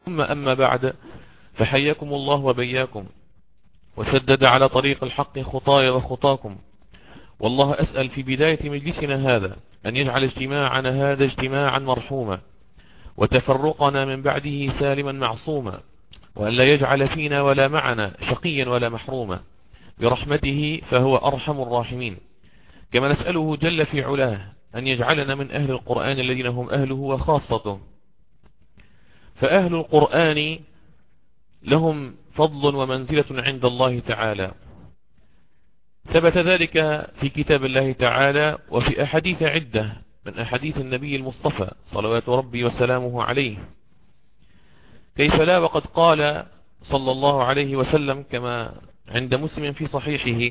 ثم أما بعد، فحياكم الله وبياكم، وسدد على طريق الحق خطاي وخطاكم. والله أسأل في بداية مجلسنا هذا أن يجعل اجتماعنا هذا اجتماعا مرحوما، وتفرقنا من بعده سالما معصوما، وأن لا يجعل فينا ولا معنا شقيا ولا محروما برحمته، فهو أرحم الراحمين. كما نسأله جل في علاه أن يجعلنا من أهل القرآن الذين هم أهله وخاصته. فأهل القرآن لهم فضل ومنزلة عند الله تعالى، ثبت ذلك في كتاب الله تعالى وفي أحاديث عدة من أحاديث النبي المصطفى صلوات ربي وسلامه عليه. كيف لا، وقد قال صلى الله عليه وسلم كما عند مسلم في صحيحه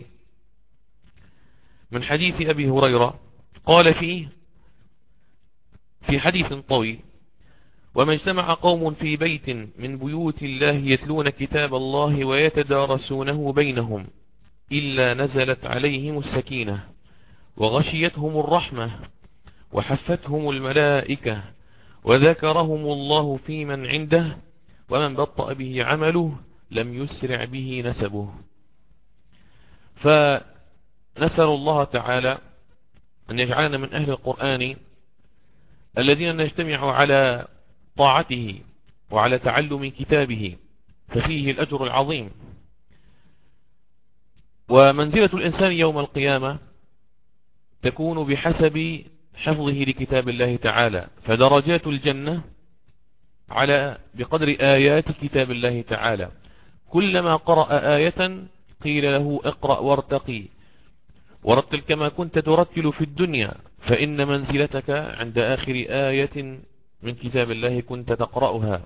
من حديث أبي هريرة، قال فيه في حديث طويل: وما اجتمع قوم في بيت من بيوت الله يتلون كتاب الله ويتدارسونه بينهم إلا نزلت عليهم السكينة وغشيتهم الرحمة وحفتهم الملائكة وذكرهم الله في من عنده ومن بطأ به عمله لم يسرع به نسبه. فنسأل الله تعالى أن يجعلنا من أهل القرآن الذين نجتمع على طاعته وعلى تعلم كتابه، ففيه الأجر العظيم. ومنزلة الإنسان يوم القيامة تكون بحسب حفظه لكتاب الله تعالى، فدرجات الجنة بقدر آيات كتاب الله تعالى. كلما قرأ آية قيل له اقرأ وارتقي ورتل كما كنت ترتل في الدنيا، فإن منزلتك عند آخر آية من كتاب الله كنت تقرأها.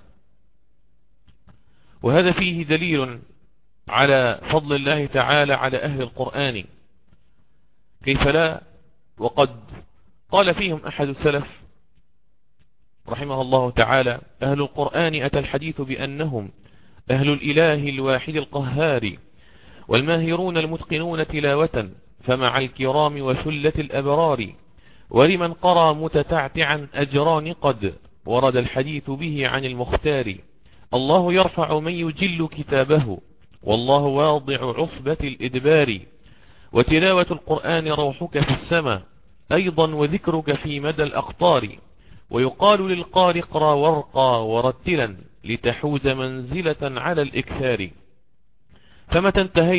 وهذا فيه دليل على فضل الله تعالى على أهل القرآن. كيف لا، وقد قال فيهم أحد السلف رحمه الله تعالى: أهل القرآن أتى الحديث بأنهم أهل الإله الواحد القهار، والماهرون المتقنون تلاوة، فمع الكرام وثلة الأبرار، ولمن قرى متتعتعا أجران قد ورد الحديث به عن المختار. الله يرفع من يجل كتابه، والله واضع عصبة الإدبار، وتلاوة القرآن روحك في السماء أيضا وذكرك في مدى الأقطار، ويقال للقارئ اقرأ وارقى ورتلا لتحوز منزلة على الإكثار. فمتى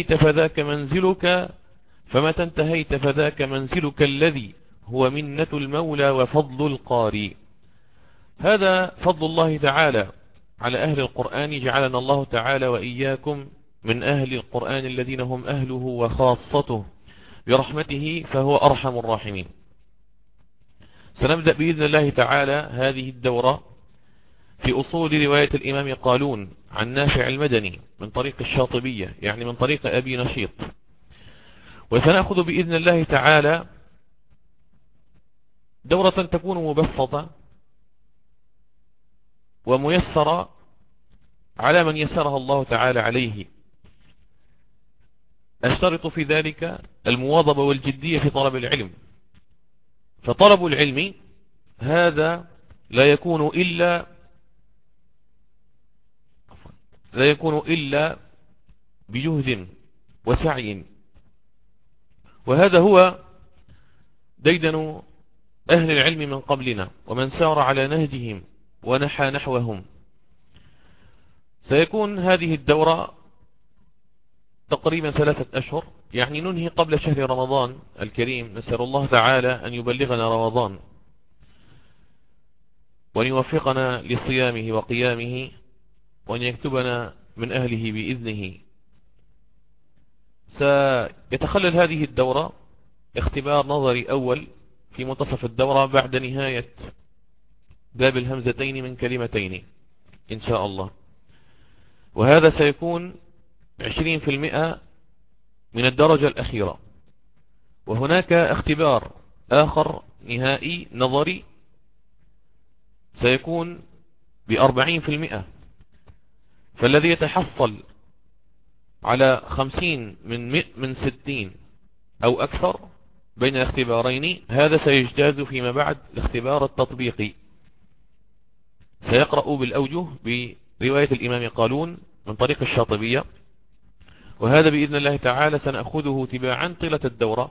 انتهيت فذاك منزلك الذي هو منة المولى وفضل القارئ. هذا فضل الله تعالى على أهل القرآن، جعلنا الله تعالى وإياكم من أهل القرآن الذين هم أهله وخاصته برحمته، فهو أرحم الراحمين. سنبدأ بإذن الله تعالى هذه الدورة في أصول رواية الإمام قالون عن نافع المدني من طريق الشاطبية، يعني من طريق أبي نشيط. وسنأخذ بإذن الله تعالى دورة تكون مبسطة وميسرة على من يسرها الله تعالى عليه. أشترط في ذلك المواظبة والجدية في طلب العلم، فطلب العلم هذا لا يكون إلا بجهد وسعي، وهذا هو ديدن أهل العلم من قبلنا ومن سار على نهجهم ونحى نحوهم. سيكون هذه الدورة تقريبا 3 أشهر، يعني ننهي قبل شهر رمضان الكريم. نسأل الله تعالى أن يبلغنا رمضان وأن يوفقنا لصيامه وقيامه وأن يكتبنا من أهله بإذنه. سيتخلل هذه الدورة اختبار نظري أول في منتصف الدورة بعد نهاية باب الهمزتين من كلمتين إن شاء الله، وهذا سيكون 20% من الدرجة الأخيرة. وهناك اختبار آخر نهائي نظري سيكون ب40%، فالذي يتحصل على 50 من 60 أو أكثر بين الاختبارين، هذا سيجتاز فيما بعد الاختبار التطبيقي. سيقرأ بالأوجه رواية الإمام قالون من طريق الشاطبية، وهذا بإذن الله تعالى سنأخذه تباعا طيلة الدورة.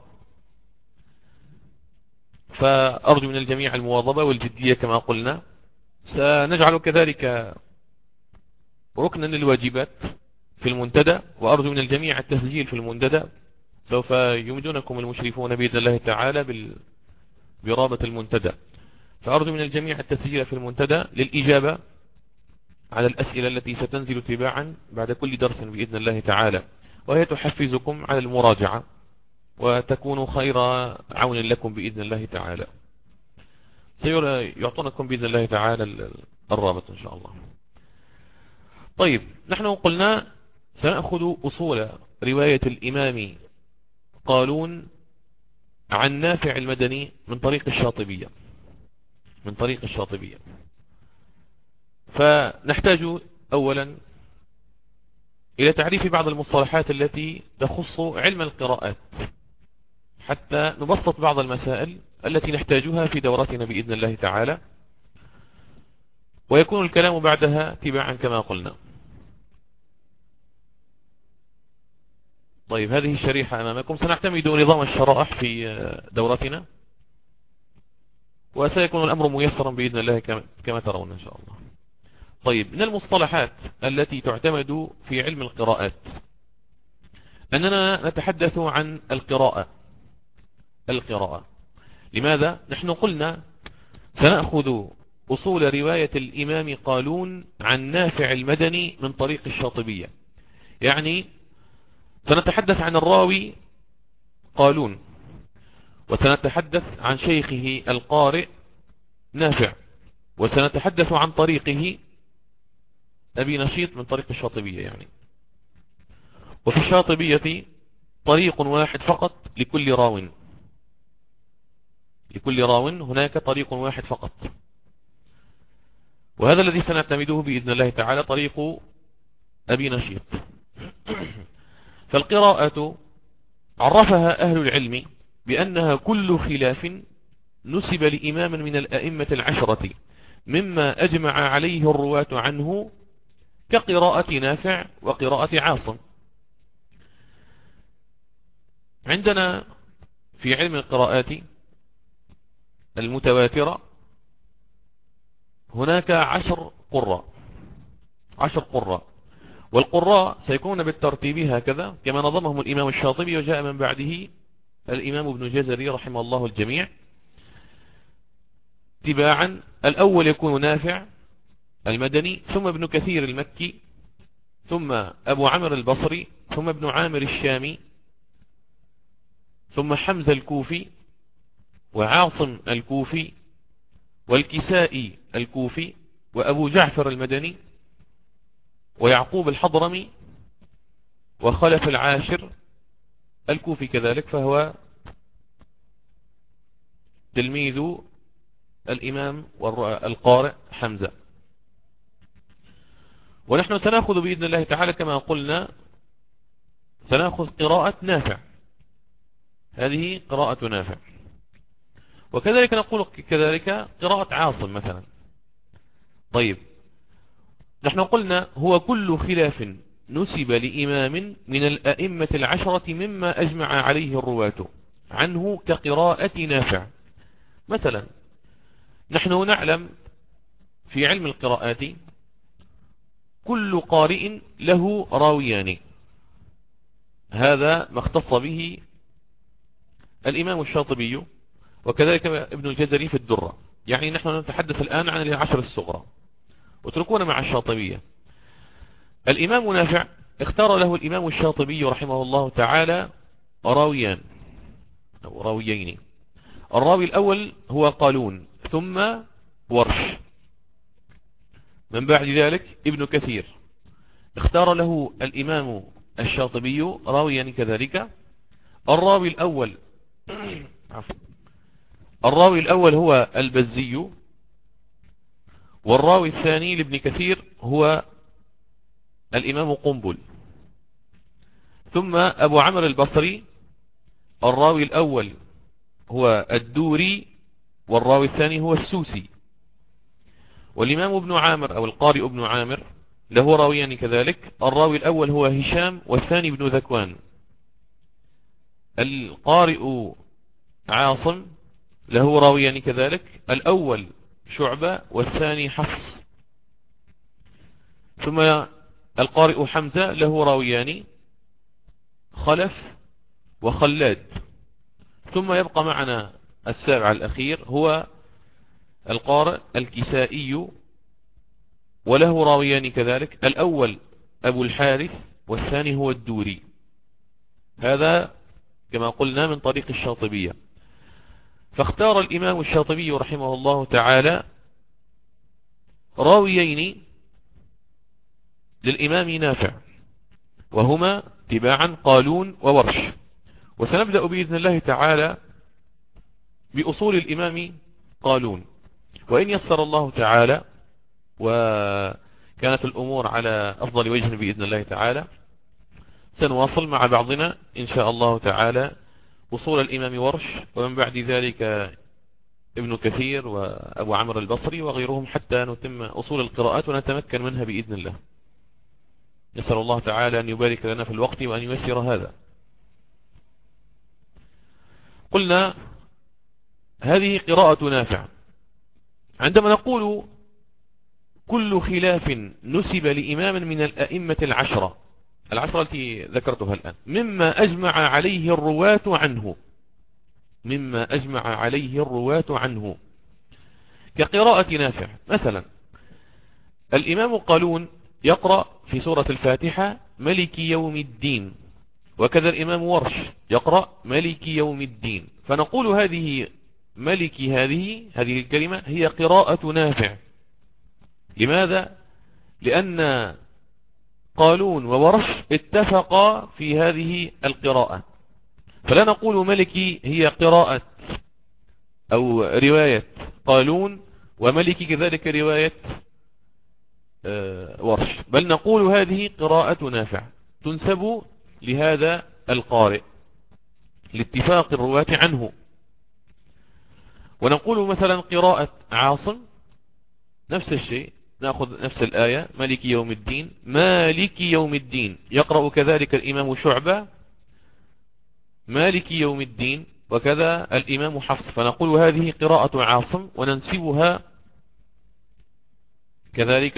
فأرجو من الجميع المواظبة والجدية كما قلنا. سنجعل كذلك ركنا للواجبات في المنتدى، وأرجو من الجميع التسجيل في المنتدى. سوف يمدونكم المشرفون بإذن الله تعالى برابط المنتدى. فأرجو من الجميع التسجيل في المنتدى للإجابة على الأسئلة التي ستنزل تباعا بعد كل درس بإذن الله تعالى، وهي تحفزكم على المراجعة وتكون خير عون لكم بإذن الله تعالى. سيعطونكم بإذن الله تعالى الرابط إن شاء الله. طيب، نحن قلنا سنأخذ أصول رواية الإمام قالون عن نافع المدني من طريق الشاطبية. فنحتاج أولا إلى تعريف بعض المصطلحات التي تخص علم القراءات، حتى نبسط بعض المسائل التي نحتاجها في دورتنا بإذن الله تعالى، ويكون الكلام بعدها تباعا كما قلنا. طيب، هذه الشريحة أمامكم. سنعتمد نظام الشرائح في دورتنا، وسيكون الأمر ميسرا بإذن الله كما ترون إن شاء الله. طيب، من المصطلحات التي تعتمد في علم القراءات أننا نتحدث عن القراءة. لماذا؟ نحن قلنا سنأخذ أصول رواية الإمام قالون عن نافع المدني من طريق الشاطبية، يعني سنتحدث عن الراوي قالون، وسنتحدث عن شيخه القارئ نافع، وسنتحدث عن طريقه أبي نشيط من طريق الشاطبية يعني. وفي الشاطبية طريق واحد فقط لكل راو هناك طريق واحد فقط، وهذا الذي سنعتمده بإذن الله تعالى طريق أبي نشيط. فالقراءة عرفها أهل العلم بأنها كل خلاف نسب لإمام من الأئمة العشرة مما أجمع عليه الرواة عنه، كقراءة نافع وقراءة عاصم. عندنا في علم القراءات المتواترة هناك 10 قراء، والقراء سيكون بالترتيب هكذا كما نظمهم الإمام الشاطبي، وجاء من بعده الإمام ابن جزري رحمه الله الجميع تباعا. الأول يكون نافع المدني، ثم ابن كثير المكي، ثم أبو عمرو البصري، ثم ابن عامر الشامي، ثم حمزة الكوفي، وعاصم الكوفي، والكسائي الكوفي، وأبو جعفر المدني، ويعقوب الحضرمي، وخلف العاشر الكوفي كذلك، فهو تلميذ الإمام القارئ حمزة. ونحن سنأخذ بإذن الله تعالى كما قلنا سنأخذ قراءة نافع، هذه قراءة نافع، وكذلك نقول كذلك قراءة عاصم مثلا. طيب، نحن قلنا هو كل خلاف نسب لإمام من الأئمة العشرة مما أجمع عليه الرواة عنه، كقراءة نافع. مثلا نحن نعلم في علم القراءات كل قارئ له راويان، هذا ما اختص به الإمام الشاطبي، وكذلك ابن الجزري في الدرة. يعني نحن نتحدث الآن عن 10 الصغرى، وتركونا مع الشاطبية. الإمام نافع اختار له الإمام الشاطبي رحمه الله تعالى راويان أو راويين. الراوي الأول هو قالون، ثم ورش، من بعد ذلك ابن كثير. اختار له الإمام الشاطبي راويان كذلك. الراوي الأول هو البزي، والراوي الثاني لابن كثير هو الإمام قنبل. ثم أبو عمرو البصري، الراوي الأول هو الدوري، والراوي الثاني هو السوسي. والإمام ابن عامر أو القارئ ابن عامر له راويان كذلك. الراوي الأول هو هشام والثاني ابن ذكوان. القارئ عاصم له راويان كذلك، الأول شعبة والثاني حفص. ثم القارئ حمزة له راويان، خلف وخلاد. ثم يبقى معنا السابع الأخير هو القارئ الكسائي وله راويان كذلك، الأول أبو الحارث والثاني هو الدوري. هذا كما قلنا من طريق الشاطبية. فاختار الإمام الشاطبي رحمه الله تعالى راويين للإمام نافع، وهما تباعا قالون وورش. وسنبدأ بإذن الله تعالى بأصول الإمام قالون، وإن يسر الله تعالى وكانت الأمور على أفضل وجه بإذن الله تعالى سنواصل مع بعضنا إن شاء الله تعالى أصول الإمام ورش، ومن بعد ذلك ابن كثير وأبو عمرو البصري وغيرهم، حتى نتم أصول القراءات ونتمكن منها بإذن الله. نسأل الله تعالى أن يبارك لنا في الوقت وأن ييسر هذا. قلنا هذه قراءة نافع. عندما نقول كل خلاف نسب لإمام من الأئمة العشرة التي ذكرتها الآن مما أجمع عليه الرواة عنه، كقراءة نافع مثلا. الإمام قالون يقرأ في سورة الفاتحة ملك يوم الدين، وكذا الإمام ورش يقرأ ملك يوم الدين. فنقول هذه ملك هذه الكلمة هي قراءة نافع. لماذا؟ لأن قالون وورش اتفقا في هذه القراءة، فلا نقول ملكي هي قراءة أو رواية قالون وملكي كذلك رواية ورش، بل نقول هذه قراءة نافع تنسب لهذا القارئ لاتفاق الرواة عنه. ونقول مثلا قراءة عاصم نفس الشيء، نأخذ نفس الآية مالك يوم الدين، مالك يوم الدين. يقرأ كذلك الإمام شعبة مالك يوم الدين، وكذا الإمام حفص. فنقول هذه قراءة عاصم وننسبها كذلك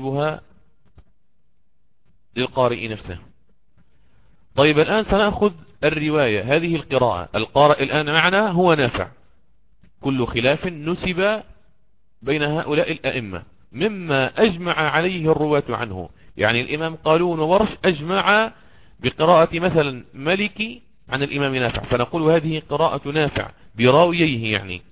للقارئ نفسه. طيب الآن سنأخذ الرواية هذه القراءة. القارئ الآن معنا هو نافع. كل خلاف نسب بين هؤلاء الأئمة مما أجمع عليه الرواة عنه، يعني الإمام قالون وورش أجمع بقراءة مثلا ملكي عن الإمام نافع، فنقول هذه قراءة نافع براويه يعني.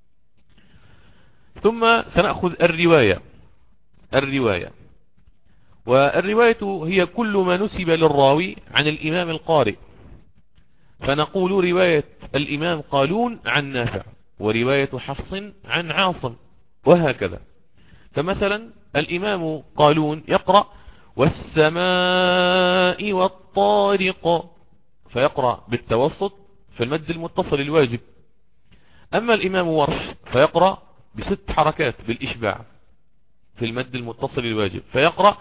ثم سنأخذ الرواية والرواية هي كل ما نسب للراوي عن الإمام القارئ. فنقول رواية الإمام قالون عن نافع، ورواية حفص عن عاصم، وهكذا. فمثلا الإمام قالون يقرأ والسماء والطارق، فيقرأ بالتوسط في المد المتصل الواجب. أما الإمام ورش فيقرأ ب6 حركات بالإشباع في المد المتصل الواجب، فيقرأ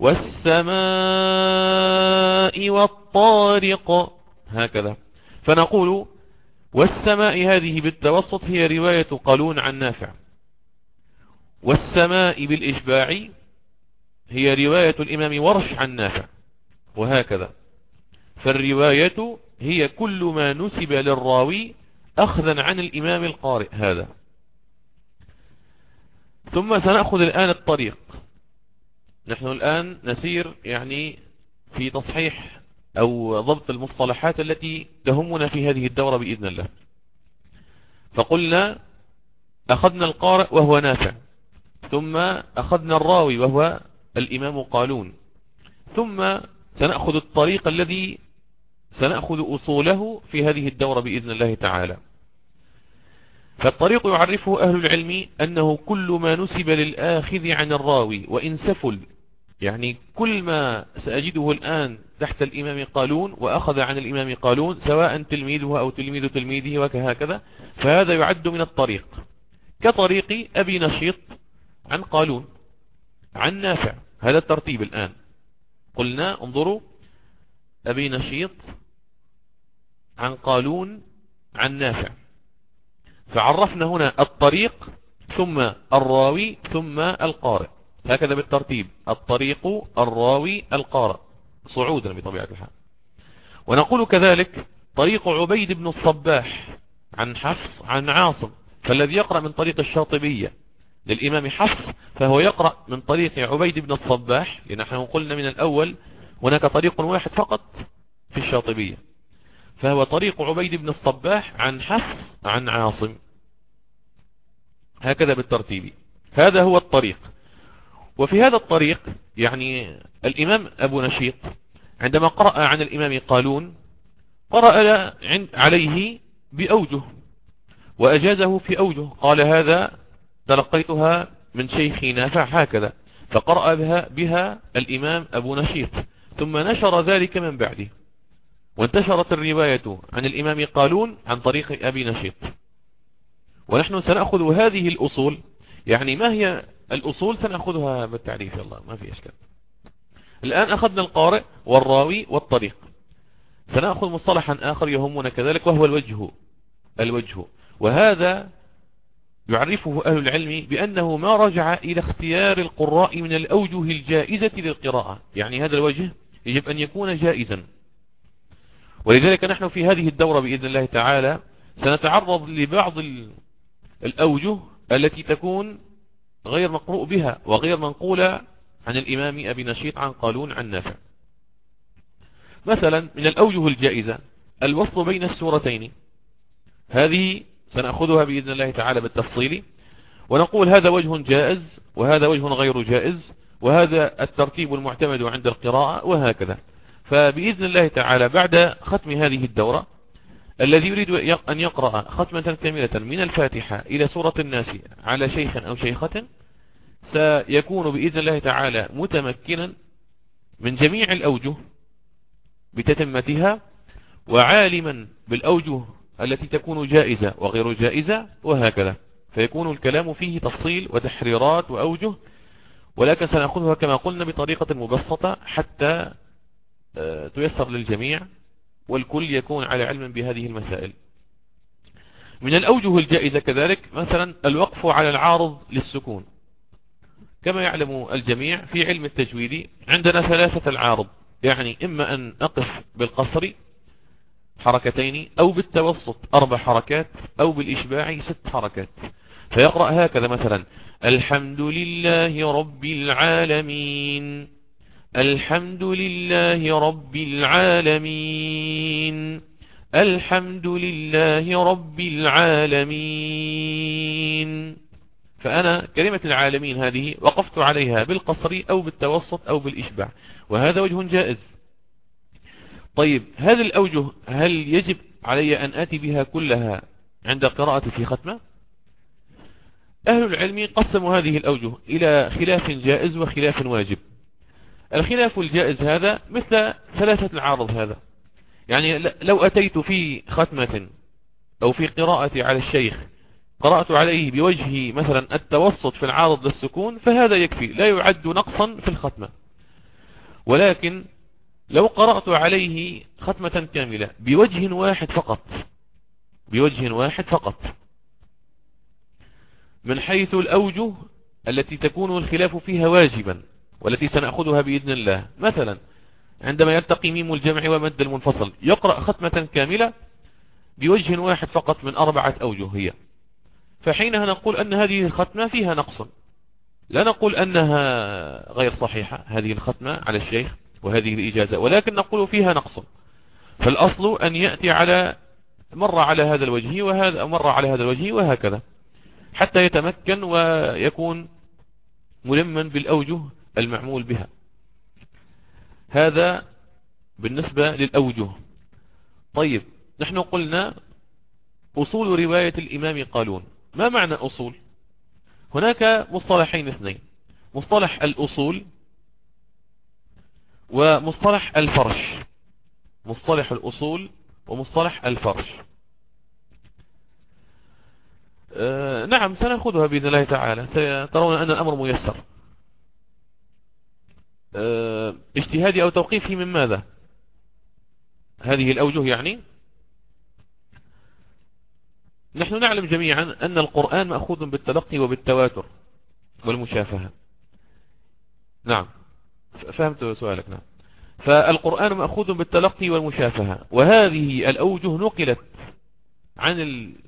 والسماء والطارق هكذا. فنقول والسماء هذه بالتوسط هي رواية قالون عن نافع، والسماء بالإشباع هي رواية الإمام ورش عن نافع، وهكذا. فالرواية هي كل ما نسب للراوي أخذا عن الإمام القارئ هذا. ثم سنأخذ الآن الطريق. نحن الآن نسير يعني في تصحيح أو ضبط المصطلحات التي تهمنا في هذه الدورة بإذن الله. فقلنا أخذنا القارئ وهو نافع، ثم أخذنا الراوي وهو الإمام قالون، ثم سنأخذ الطريق الذي سنأخذ أصوله في هذه الدورة بإذن الله تعالى. فالطريق يعرفه أهل العلم أنه كل ما نسب للآخذ عن الراوي وإن سفل، يعني كل ما سأجده الآن تحت الإمام قالون وأخذ عن الإمام قالون سواء تلميذه أو تلميذ تلميذه وكهكذا، فهذا يعد من الطريق. كطريق أبي نشيط عن قالون عن نافع، هذا الترتيب الآن. قلنا انظروا: أبي نشيط عن قالون عن نافع، فعرفنا هنا الطريق ثم الراوي ثم القارئ، هكذا بالترتيب: الطريق، الراوي، القارئ، صعودا بطبيعة الحال. ونقول كذلك: طريق عبيد بن الصباح عن حفص عن عاصم، فالذي يقرأ من طريق الشاطبية للإمام حفص فهو يقرأ من طريق عبيد بن الصباح، لنحن قلنا من الأول هناك طريق واحد فقط في الشاطبية، فهو طريق عبيد بن الصباح عن حفص عن عاصم، هكذا بالترتيب. هذا هو الطريق. وفي هذا الطريق يعني الإمام أبو نشيط عندما قرأ عن الإمام قالون قرأ عليه بأوجه وأجازه في أوجه، قال: هذا تلقيتها من شيخي نافع هكذا، فقرأ بها الإمام أبو نشيط، ثم نشر ذلك من بعده، وانتشرت الرواية عن الإمام قالون عن طريق أبي نشيط. ونحن سنأخذ هذه الأصول، يعني ما هي الأصول سنأخذها بالتعريف، يلا ما في إشكال. الآن أخذنا القارئ والراوي والطريق، سنأخذ مصطلحا آخر يهمنا كذلك وهو الوجه، وهذا يعرفه أهل العلم بأنه ما رجع إلى اختيار القراء من الأوجه الجائزة للقراءة، يعني هذا الوجه يجب أن يكون جائزا. ولذلك نحن في هذه الدورة بإذن الله تعالى سنتعرض لبعض الأوجه التي تكون غير مقروء بها وغير منقولة عن الإمام أبي نشيط عن قالون عن نافع. مثلا من الأوجه الجائزة الوصل بين السورتين، هذه سنأخذها بإذن الله تعالى بالتفصيل، ونقول هذا وجه جائز وهذا وجه غير جائز، وهذا الترتيب المعتمد عند القراءة، وهكذا. فبإذن الله تعالى بعد ختم هذه الدورة الذي يريد أن يقرأ ختمة كاملة من الفاتحة إلى سورة الناس على شيخ أو شيخة سيكون بإذن الله تعالى متمكنا من جميع الأوجه بتتمتها، وعالما بالأوجه التي تكون جائزة وغير جائزة، وهكذا. فيكون الكلام فيه تفصيل وتحريرات وأوجه، ولكن سنأخذها كما قلنا بطريقة مبسطة حتى تيسر للجميع والكل يكون على علم بهذه المسائل. من الأوجه الجائزة كذلك مثلا الوقف على العارض للسكون. كما يعلم الجميع في علم التجويد عندنا ثلاثة العارض، يعني إما أن أقف بالقصر حركتين، أو بالتوسط 4 حركات، أو بالإشباع 6 حركات. فيقرأ هكذا مثلا: الحمد لله رب العالمين، الحمد لله رب العالمين، الحمد لله رب العالمين. فأنا كلمة العالمين هذه وقفت عليها بالقصر أو بالتوسط أو بالإشباع، وهذا وجه جائز. طيب هذه الأوجه هل يجب علي أن آتي بها كلها عند قراءة في ختمة؟ أهل العلم قسموا هذه الأوجه إلى خلاف جائز وخلاف واجب. الخلاف الجائز هذا مثل ثلاثة العارض هذا، يعني لو أتيت في ختمة أو في قراءة على الشيخ قرأت عليه بوجه مثلا التوسط في العارض للسكون فهذا يكفي، لا يعد نقصا في الختمة. ولكن لو قرأت عليه ختمة كاملة بوجه واحد فقط من حيث الأوجه التي تكون الخلاف فيها واجبا والتي سنأخذها بإذن الله، مثلا عندما يلتقي ميم الجمع ومد المنفصل يقرأ ختمة كاملة بوجه واحد فقط من 4 أوجه هي، فحينها نقول أن هذه الختمة فيها نقص، لا نقول أنها غير صحيحة هذه الختمة على الشيخ وهذه الإجازة، ولكن نقول فيها نقص. فالأصل أن يأتي على مرة على هذا الوجه وهذا مرة على هذا الوجه وهكذا، حتى يتمكن ويكون ملما بالأوجه المعمول بها. هذا بالنسبة للأوجه. طيب نحن قلنا أصول رواية الإمام قالون. ما معنى أصول؟ هناك مصطلحين اثنين: مصطلح الأصول ومصطلح الفرش. مصطلح الأصول ومصطلح الفرش. نعم سنأخذها بإذن الله تعالى، سترون أن الأمر ميسر. اجتهادي أو توقيفي من ماذا؟ هذه الأوجه يعني نحن نعلم جميعا أن القرآن مأخوذ بالتلقي وبالتواتر والمشافهة. نعم، فهمت سؤالك. نعم، فالقرآن مأخوذ بالتلقي والمشافهة، وهذه الأوجه نقلت عن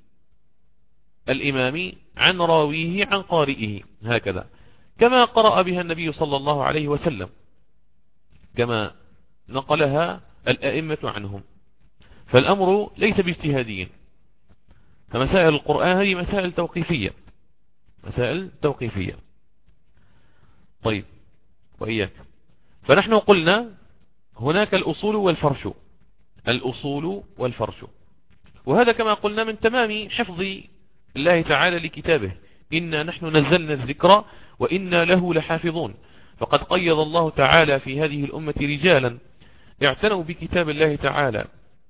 الإمام عن راويه عن قارئه هكذا، كما قرأ بها النبي صلى الله عليه وسلم، كما نقلها الأئمة عنهم. فالأمر ليس باجتهادي، فمسائل القرآن هذه مسائل توقيفية، مسائل توقيفية. طيب، وإياك. فنحن قلنا هناك الأصول والفرش، الأصول والفرش، وهذا كما قلنا من تمام حفظ الله تعالى لكتابه، إنا نحن نزلنا الذكر وإنا له لحافظون. فقد قيض الله تعالى في هذه الأمة رجالا اعتنوا بكتاب الله تعالى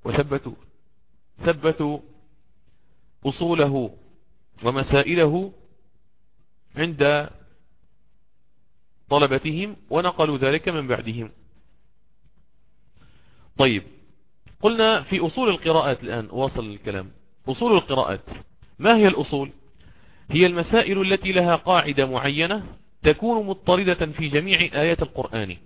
ثبتوا أصوله ومسائله عند طلبتهم ونقلوا ذلك من بعدهم. طيب، قلنا في أصول القراءات، الآن واصل الكلام. أصول القراءات، ما هي الأصول؟ هي المسائل التي لها قاعدة معينة تكون مضطردة في جميع آيات القرآن،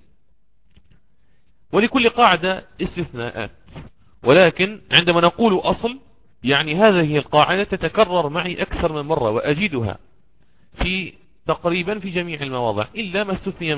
ولكل قاعدة استثناءات، ولكن عندما نقول أصل يعني هذه القاعدة تتكرر معي أكثر من مرة وأجدها تقريبا في جميع المواضع إلا ما استثني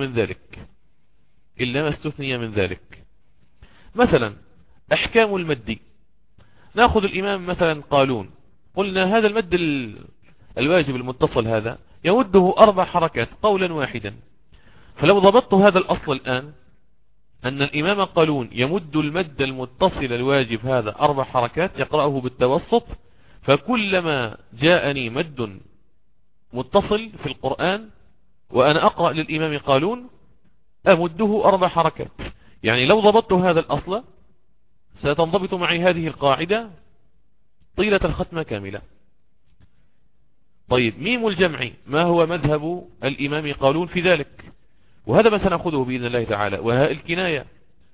من ذلك. مثلا أحكام المد، نأخذ الإمام مثلا قالون، قلنا هذا المد الواجب المتصل هذا يمده 4 حركات قولا واحدا. فلو ضبطت هذا الأصل الآن أن الإمام قالون يمد المد المتصل الواجب هذا 4 حركات يقرأه بالتوسط، فكلما جاءني مد متصل في القرآن وأنا أقرأ للإمام قالون أمده 4 حركات. يعني لو ضبطت هذا الأصل ستنضبط معي هذه القاعدة طيلة الختمة كاملة. طيب، ميم الجمع، ما هو مذهب الإمام قالون في ذلك؟ وهذا ما سنأخذه بإذن الله تعالى. وهاء الكناية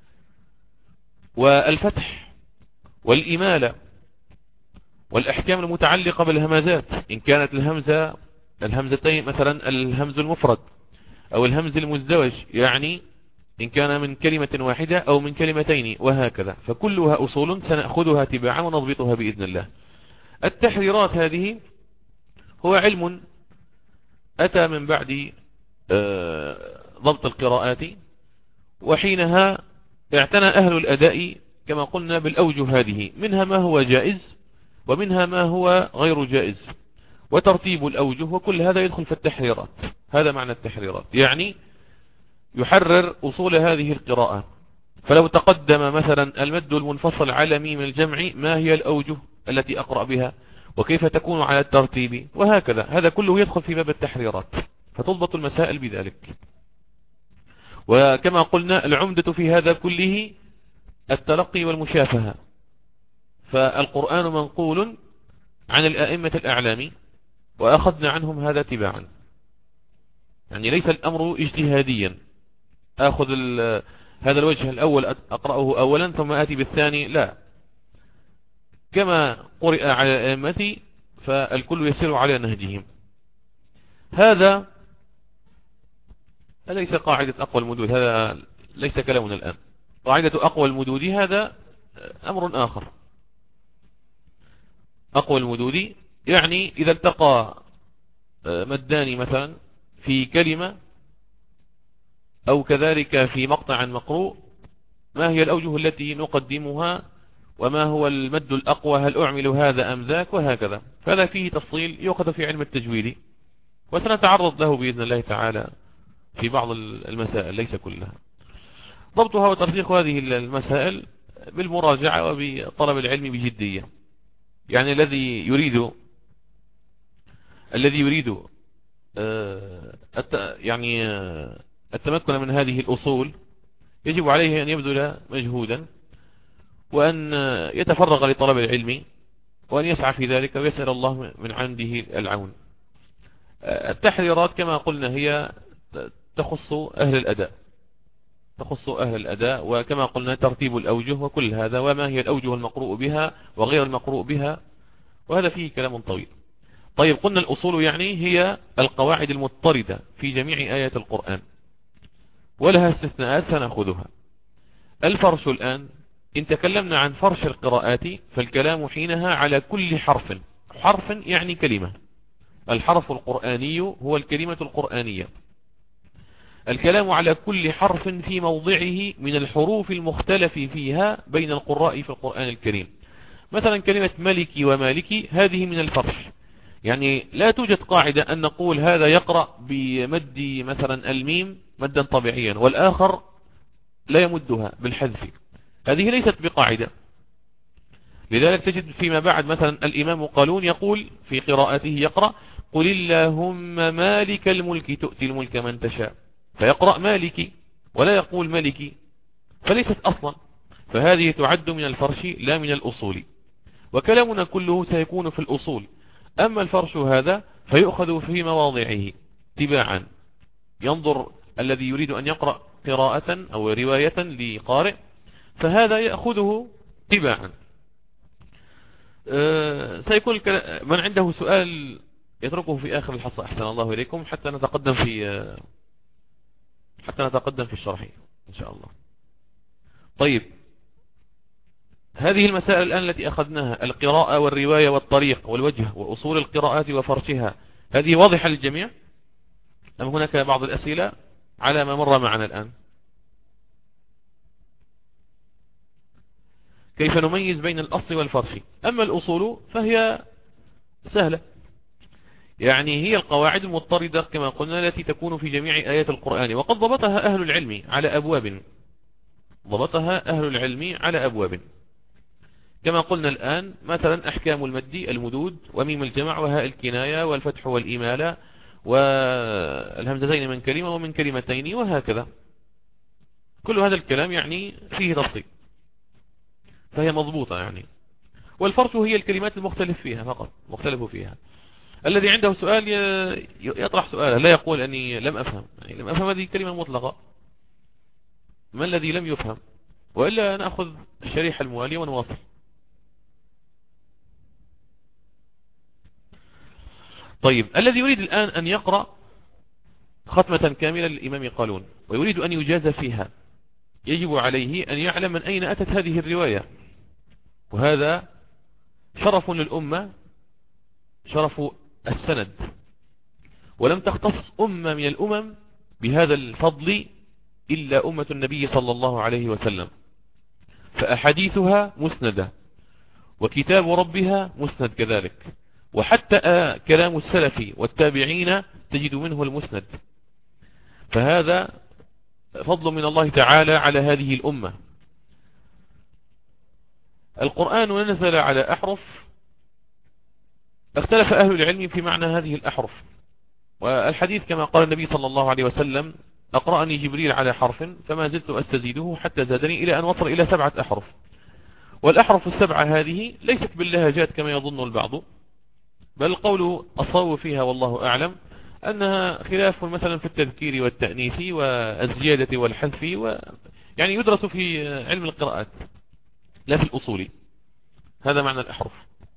والفتح والإمالة والأحكام المتعلقة بالهمزات، إن كانت الهمزتين مثلا الهمز المفرد أو الهمز المزدوج، يعني إن كان من كلمة واحدة أو من كلمتين، وهكذا. فكلها أصول سنأخذها تباعا ونضبطها بإذن الله. التحريرات هذه هو علم أتى من بعد ضبط القراءات، وحينها اعتنى أهل الأداء كما قلنا بالأوجه هذه، منها ما هو جائز ومنها ما هو غير جائز، وترتيب الأوجه، وكل هذا يدخل في التحريرات. هذا معنى التحريرات، يعني يحرر أصول هذه القراءة. فلو تقدم مثلا المد المنفصل على ميم الجمع، ما هي الأوجه التي أقرأ بها وكيف تكون على الترتيب، وهكذا. هذا كله يدخل في باب التحريرات، فتضبط المسائل بذلك. وكما قلنا العمدة في هذا كله التلقي والمشافهة. فالقرآن منقول عن الآئمة الأعلام وأخذنا عنهم هذا تباعا، يعني ليس الأمر اجتهاديا أخذ هذا الوجه الأول أقرأه أولا ثم آتي بالثاني، لا، كما قرئ على الآئمة فالكل يسير على نهجهم. هذا ليس قاعدة أقوى المدود، هذا ليس كلامنا الآن. قاعدة أقوى المدود هذا أمر آخر. أقوى المدود يعني إذا التقى مدان مثلا في كلمة أو كذلك في مقطع مقروء، ما هي الأوجه التي نقدمها وما هو المد الأقوى، هل أعمل هذا أم ذاك، وهكذا. فهذا فيه تفصيل يؤخذ في علم التجويد، وسنتعرض له بإذن الله تعالى في بعض المسائل، ليس كلها. ضبطها وترسيخ هذه المسائل بالمراجعة وبطلب العلم بجدية. يعني الذي يريد يعني التمكن من هذه الأصول يجب عليه أن يبذل مجهودا، وأن يتفرغ لطلب العلم، وأن يسعى في ذلك ويسأل الله من عنده العون. التحريرات كما قلنا هي تخص أهل الأداء، تخص أهل الأداء، وكما قلنا ترتيب الأوجه وكل هذا، وما هي الأوجه المقروء بها وغير المقروء بها، وهذا فيه كلام طويل. طيب قلنا الأصول يعني هي القواعد المضطردة في جميع آيات القرآن، ولها استثناءات سنأخذها. الفرش الآن، إن تكلمنا عن فرش القراءات فالكلام حينها على كل حرف. حرف يعني كلمة، الحرف القرآني هو الكلمة القرآنية. الكلام على كل حرف في موضعه من الحروف المختلف فيها بين القراء في القرآن الكريم. مثلا كلمة ملكي ومالكي هذه من الفرش، يعني لا توجد قاعدة أن نقول هذا يقرأ بمد مثلا الميم مدا طبيعيا والآخر لا يمدها بالحذف، هذه ليست بقاعدة. لذلك تجد فيما بعد مثلا الإمام قالون يقول في قراءته يقرأ قل اللهم مالك الملك تؤتي الملك من تشاء، فيقرأ مالكي ولا يقول ملكي، فليست أصلا، فهذه تعد من الفرش لا من الأصول، وكلامنا كله سيكون في الأصول. أما الفرش هذا فيؤخذ في مواضعه تباعا، ينظر الذي يريد أن يقرأ قراءة أو رواية لقارئ فهذا يأخذه تباعا. سيكون من عنده سؤال يتركه في آخر الحصة أحسن الله إليكم حتى نتقدم في الشرح إن شاء الله. طيب هذه المسائل الآن التي أخذناها، القراءة والرواية والطريق والوجه وأصول القراءات وفرشها، هذه واضحة للجميع أم هناك بعض الأسئلة على ما مر معنا الآن؟ كيف نميز بين الأصل والفرش؟ أما الأصول فهي سهلة، يعني هي القواعد المضطردة كما قلنا التي تكون في جميع آيات القرآن، وقد ضبطها أهل العلم على أبواب، كما قلنا الآن مثلا أحكام المد، المدود، وميم الجمع، وهاء الكناية، والفتح والإمالة، والهمزتين من كلمة ومن كلمتين، وهكذا. كل هذا الكلام يعني فيه تفصيل، فهي مضبوطة يعني. والفرش هي الكلمات المختلف فيها فقط، مختلف فيها. الذي عنده سؤال يطرح سؤاله، لا يقول أني لم أفهم، يعني لم أفهم هذه كلمة مطلقة، ما الذي لم يفهم؟ وإلا نأخذ الشريحة الموالية ونواصل. طيب الذي يريد الآن أن يقرأ ختمة كاملة للإمام قالون ويريد أن يجاز فيها، يجب عليه أن يعلم من أين أتت هذه الرواية، وهذا شرف للأمة، شرف السند، ولم تختص أمة من الأمم بهذا الفضل إلا أمة النبي صلى الله عليه وسلم، فأحاديثها مسندة، وكتاب ربها مسند كذلك، وحتى كلام السلف والتابعين تجد منه المسند، فهذا فضل من الله تعالى على هذه الأمة. القرآن نزل على أحرف، اختلف أهل العلم في معنى هذه الأحرف، والحديث كما قال النبي صلى الله عليه وسلم أقرأني جبريل على حرف فما زلت أستزيده حتى زادني إلى أن وصل إلى 7 أحرف. والأحرف السبعة هذه ليست باللهجات كما يظن البعض، بل القول الصواب فيها والله أعلم أنها خلاف مثلا في التذكير والتأنيث والزيادة والحذف يعني يدرس في علم القراءات لا في الأصول. هذا معنى الأحرف.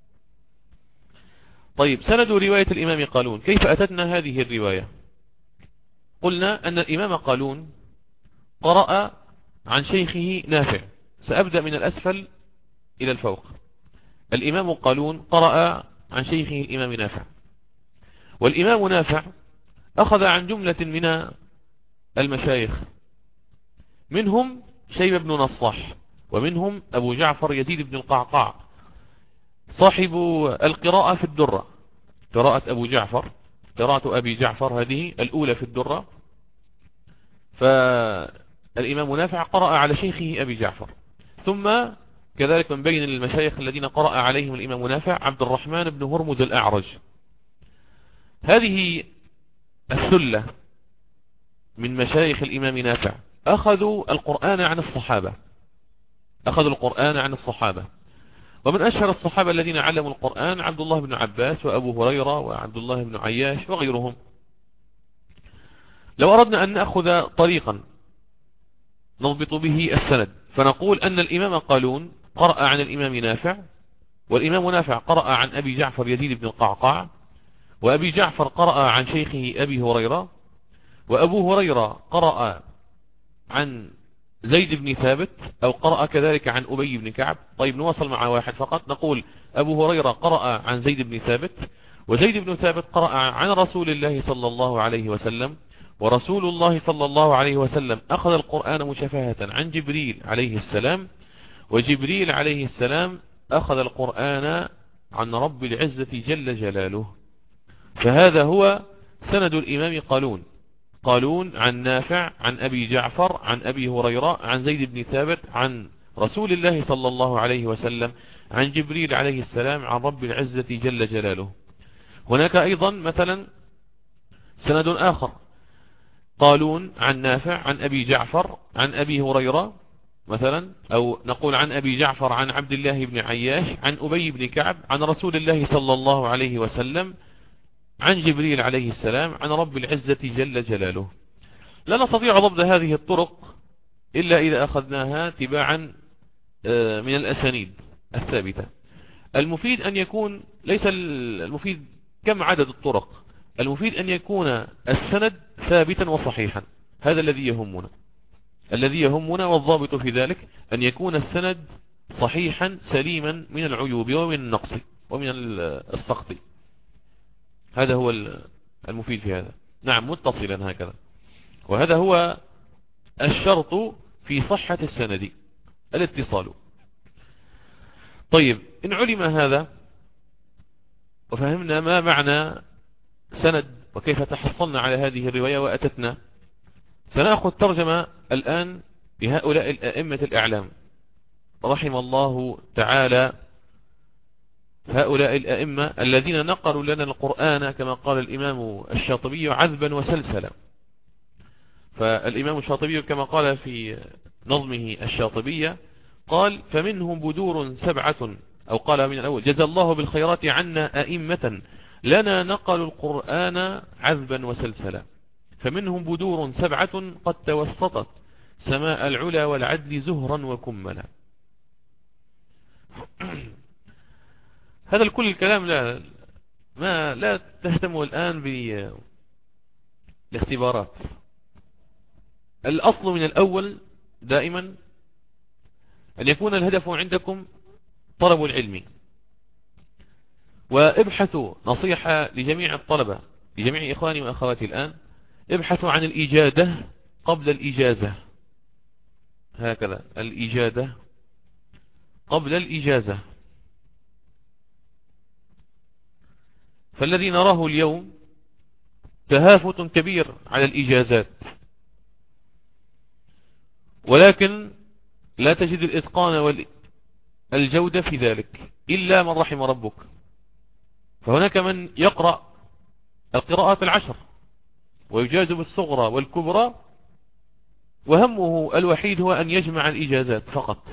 طيب سند رواية الإمام قالون، كيف أتتنا هذه الرواية؟ قلنا أن الإمام قالون قرأ عن شيخه نافع، سأبدأ من الأسفل إلى الفوق. الإمام قالون قرأ عن شيخه الإمام نافع، والإمام نافع أخذ عن جملة من المشايخ، منهم شيبة بن نصاح، ومنهم أبو جعفر يزيد بن القعقاع صاحب القراءة في الدرة، قراءة أبو جعفر، قراءة أبي جعفر هذه الأولى في الدرة. فالإمام نافع قرأ على شيخه أبي جعفر، ثم كذلك من بين المشايخ الذين قرأ عليهم الإمام نافع عبد الرحمن بن هرمز الأعرج. هذه الثلة من مشايخ الإمام نافع أخذوا القرآن عن الصحابة، ومن أشهر الصحابة الذين علموا القرآن عبد الله بن عباس وأبو هريرة وعبد الله بن عياش وغيرهم. لو أردنا أن نأخذ طريقا نضبط به السند، فنقول أن الإمام قالون قرأ عن الإمام نافع، والإمام نافع قرأ عن أبي جعفر يزيد بن القعقاع، وأبي جعفر قرأ عن شيخه أبي هريرة، وأبو هريرة قرأ عن زيد بن ثابت أو قرأ كذلك عن أبي بن كعب. طيب نواصل مع واحد فقط، نقول أبو هريرة قرأ عن زيد بن ثابت، وزيد بن ثابت قرأ عن رسول الله صلى الله عليه وسلم، ورسول الله صلى الله عليه وسلم أخذ القرآن مشافهة عن جبريل عليه السلام، وجبريل عليه السلام أخذ القرآن عن رب العزة جل جلاله. فهذا هو سند الإمام قالون. قالون عن نافع عن أبي جعفر عن أبي هريرة عن زيد بن ثابت عن رسول الله صلى الله عليه وسلم عن جبريل عليه السلام عن رب العزة جل جلاله. هناك أيضا مثلا سند آخر، قالون عن نافع عن أبي جعفر عن أبي هريرة مثلا، أو نقول عن أبي جعفر عن عبد الله بن عياش عن أبي بن كعب عن رسول الله صلى الله عليه وسلم عن جبريل عليه السلام عن رب العزة جل جلاله. لا نستطيع ضبط هذه الطرق إلا إذا أخذناها تباعا من الأسانيد الثابتة. المفيد أن يكون ليس المفيد كم عدد الطرق، المفيد أن يكون السند ثابتا وصحيحا، هذا الذي يهمنا. الذي يهمنا والضابط في ذلك أن يكون السند صحيحا سليما من العيوب ومن النقص ومن السقط، هذا هو المفيد في هذا. نعم متصلا هكذا، وهذا هو الشرط في صحة السند الاتصال. طيب إن علم هذا وفهمنا ما معنى سند وكيف تحصلنا على هذه الرواية وأتتنا، سنأخذ ترجمة الآن لهؤلاء الأئمة الأعلام رحم الله تعالى هؤلاء الأئمة الذين نقلوا لنا القرآن كما قال الإمام الشاطبي عذبا وسلسلا. فالإمام الشاطبي كما قال في نظمه الشاطبية قال فمنهم بدور سبعة، أو قال من الأول جزى الله بالخيرات عنا أئمة لنا نقلوا القرآن عذبا وسلسلا، فمنهم بدور سبعة قد توسطت سماء العلا والعدل زهرا وكملا. هذا الكل الكلام لا تهتموا الآن بالاختبارات. الأصل من الأول دائما أن يكون الهدف عندكم طلب العلم، وابحثوا نصيحة لجميع الطلبة لجميع إخواني وأخواتي الآن، ابحثوا عن الإجادة قبل الإجازة، هكذا الإجادة قبل الإجازة. فالذي نراه اليوم تهافت كبير على الإجازات، ولكن لا تجد الإتقان والجودة في ذلك إلا من رحم ربك. فهناك من يقرأ القراءات العشر ويجاز بالصغرى والكبرى، وهمه الوحيد هو أن يجمع الإجازات فقط،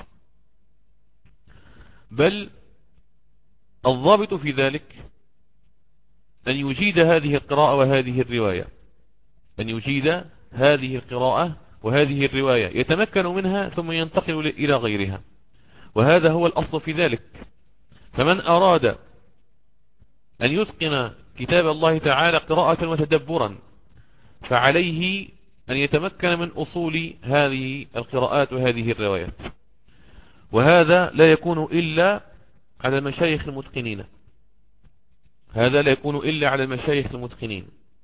بل الضابط في ذلك أن يجيد هذه القراءة وهذه الرواية، أن يجيد هذه القراءة وهذه الرواية يتمكن منها ثم ينتقل إلى غيرها، وهذا هو الأصل في ذلك. فمن أراد أن يتقن كتاب الله تعالى قراءة وتدبرا فعليه أن يتمكن من أصول هذه القراءات وهذه الروايات، وهذا لا يكون إلا على المشايخ المتقنين، هذا لا يكون إلا على المشايخ المتقنين.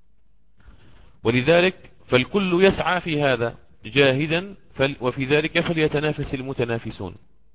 ولذلك فالكل يسعى في هذا جاهدا، وفي ذلك فليتنافس المتنافسون.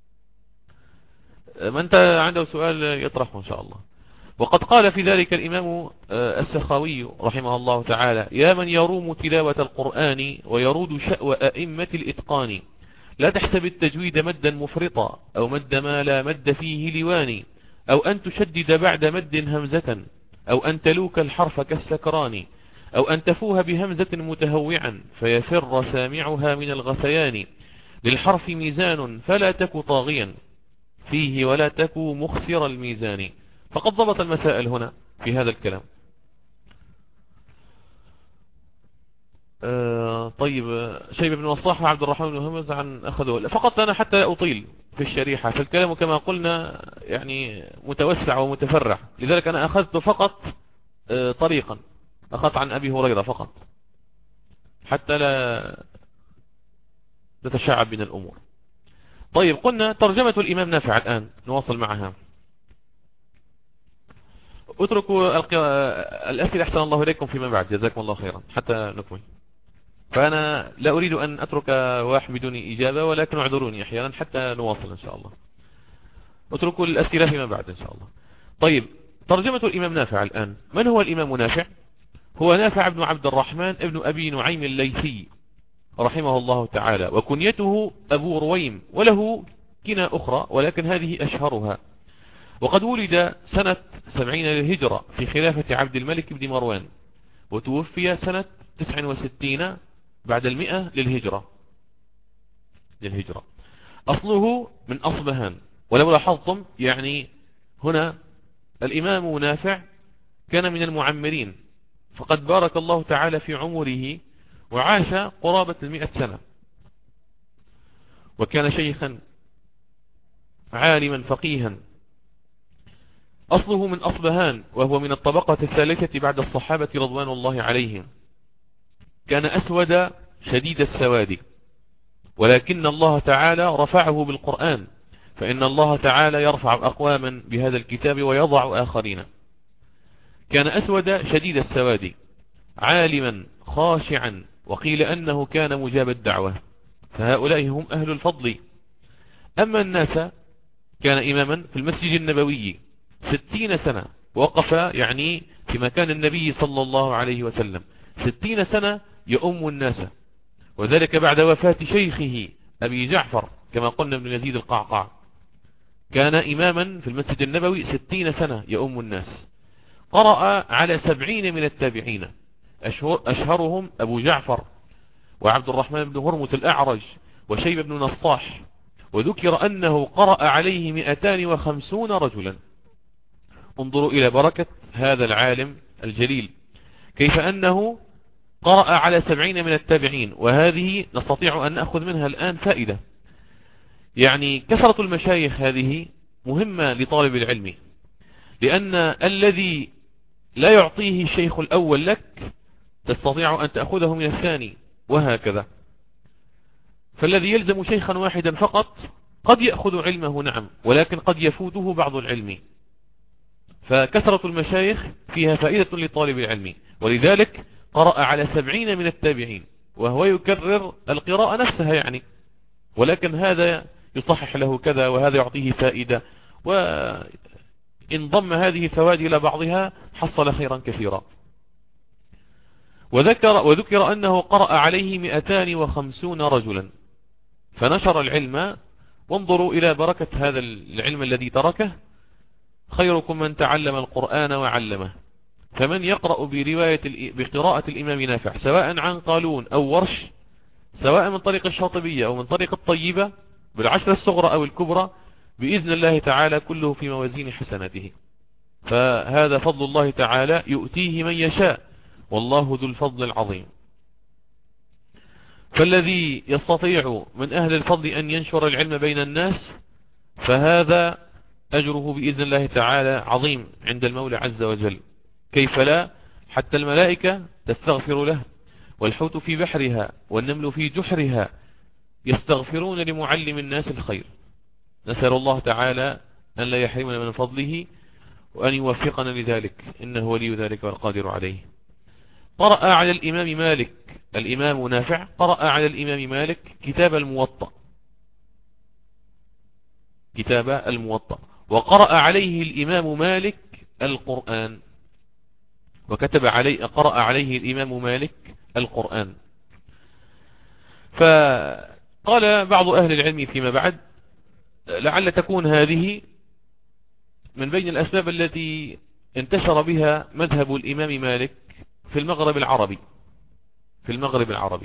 من عنده سؤال يطرحه إن شاء الله. وقد قال في ذلك الإمام السخاوي رحمه الله تعالى يا من يروم تلاوة القرآن ويرود شأو أئمة الإتقان، لا تحسب التجويد مدا مفرطا أو مد ما لا مد فيه لواني، أو أن تشدد بعد مد همزة، أو أن تلوك الحرف كالسكران، أو أن تفوه بهمزة متهوعا فيفر سامعها من الغثيان، للحرف ميزان فلا تك طاغيا فيه ولا تك مخسر الميزان. فقد ضبط المسائل هنا في هذا الكلام. طيب، شيبة بن وصاح وعبد الرحمن بن همز عن أخذوا فقط. أنا حتى لا أطيل في الشريحة، فالكلام كما قلنا يعني متوسع ومتفرع، لذلك أنا أخذت فقط طريقا، أخذت عن أبي هريرة فقط حتى لا تتشعب من الأمور. طيب، قلنا ترجمة الإمام نافع. الآن نواصل معها. اتركوا الأسئلة أحسن الله إليكم فيما بعد، جزاكم الله خيرا، حتى نكمل. فأنا لا أريد أن أترك واحد بدون إجابة، ولكن اعذروني أحيانا حتى نواصل إن شاء الله. اتركوا الأسئلة فيما بعد إن شاء الله. طيب، ترجمة الإمام نافع الآن. من هو الإمام نافع؟ هو نافع بن عبد الرحمن ابن أبي نعيم الليثي رحمه الله تعالى، وكنيته أبو رويم، وله كنى أخرى ولكن هذه أشهرها. وقد ولد سنة 70 للهجرة في خلافة عبد الملك بن مروان، وتوفي سنة 69 بعد 100 للهجرة. أصله من أصبهان. ولو لاحظتم يعني هنا الإمام نافع كان من المعمرين، فقد بارك الله تعالى في عمره وعاش قرابة 100 سنة، وكان شيخا عالما فقيها. أصله من أصبهان، وهو من الطبقة الثالثة بعد الصحابة رضوان الله عليهم. كان أسود شديد السواد، ولكن الله تعالى رفعه بالقرآن، فإن الله تعالى يرفع أقواما بهذا الكتاب ويضع آخرين. كان أسود شديد السواد، عالما خاشعا، وقيل أنه كان مجاب الدعوة، فهؤلاء هم أهل الفضل. أما الناس، كان إماما في المسجد النبوي 60 سنة، وقف يعني في مكان النبي صلى الله عليه وسلم 60 سنة يؤم الناس، وذلك بعد وفاة شيخه أبي جعفر كما قلنا ابن يزيد القعقاع. كان إماما في المسجد النبوي 60 سنة يؤم الناس. قرأ على 70 من التابعين، أشهرهم أبو جعفر وعبد الرحمن بن هرمز الأعرج وشيب بن نصاح. وذكر أنه قرأ عليه 250 رجلا. انظروا إلى بركة هذا العالم الجليل، كيف أنه قرأ على 70 من التابعين. وهذه نستطيع أن نأخذ منها الآن فائدة، يعني كثرة المشايخ هذه مهمة لطالب العلم، لأن الذي لا يعطيه الشيخ الأول لك تستطيع أن تأخذه من الثاني، وهكذا. فالذي يلزم شيخا واحدا فقط قد يأخذ علمه، نعم، ولكن قد يفوته بعض العلم. فكثرة المشايخ فيها فائدة لطالب العلم، ولذلك قرأ على 70 من التابعين، وهو يكرر القراءة نفسها يعني، ولكن هذا يصحح له كذا، وهذا يعطيه فائدة، وإن ضم هذه الفوائد إلى بعضها حصل خيرا كثيرا. وذكر أنه قرأ عليه 250 رجلا، فنشر العلم. وانظروا إلى بركة هذا العلم الذي تركه. خيركم من تعلم القرآن وعلمه. فمن يقرأ بقراءة الإمام نافع سواء عن قالون أو ورش، سواء من طريق الشاطبية أو من طريق الطيبة بالعشر الصغرى أو الكبرى، بإذن الله تعالى كله في موازين حسناته. فهذا فضل الله تعالى يؤتيه من يشاء، والله ذو الفضل العظيم. فالذي يستطيع من أهل الفضل أن ينشر العلم بين الناس، فهذا أجره بإذن الله تعالى عظيم عند المولى عز وجل. كيف لا؟ حتى الملائكة تستغفر له، والحوت في بحرها والنمل في جحرها يستغفرون لمعلم الناس الخير. نسأل الله تعالى أن لا يحرمنا من فضله، وأن يوفقنا لذلك، إنه ولي ذلك والقادر عليه. قرأ على الإمام مالك، الإمام نافع قرأ على الإمام مالك كتاب الموطأ، وقرأ عليه الإمام مالك القرآن، قرأ عليه الإمام مالك القرآن. فقال بعض أهل العلم فيما بعد لعل تكون هذه من بين الأسباب التي انتشر بها مذهب الإمام مالك في المغرب العربي.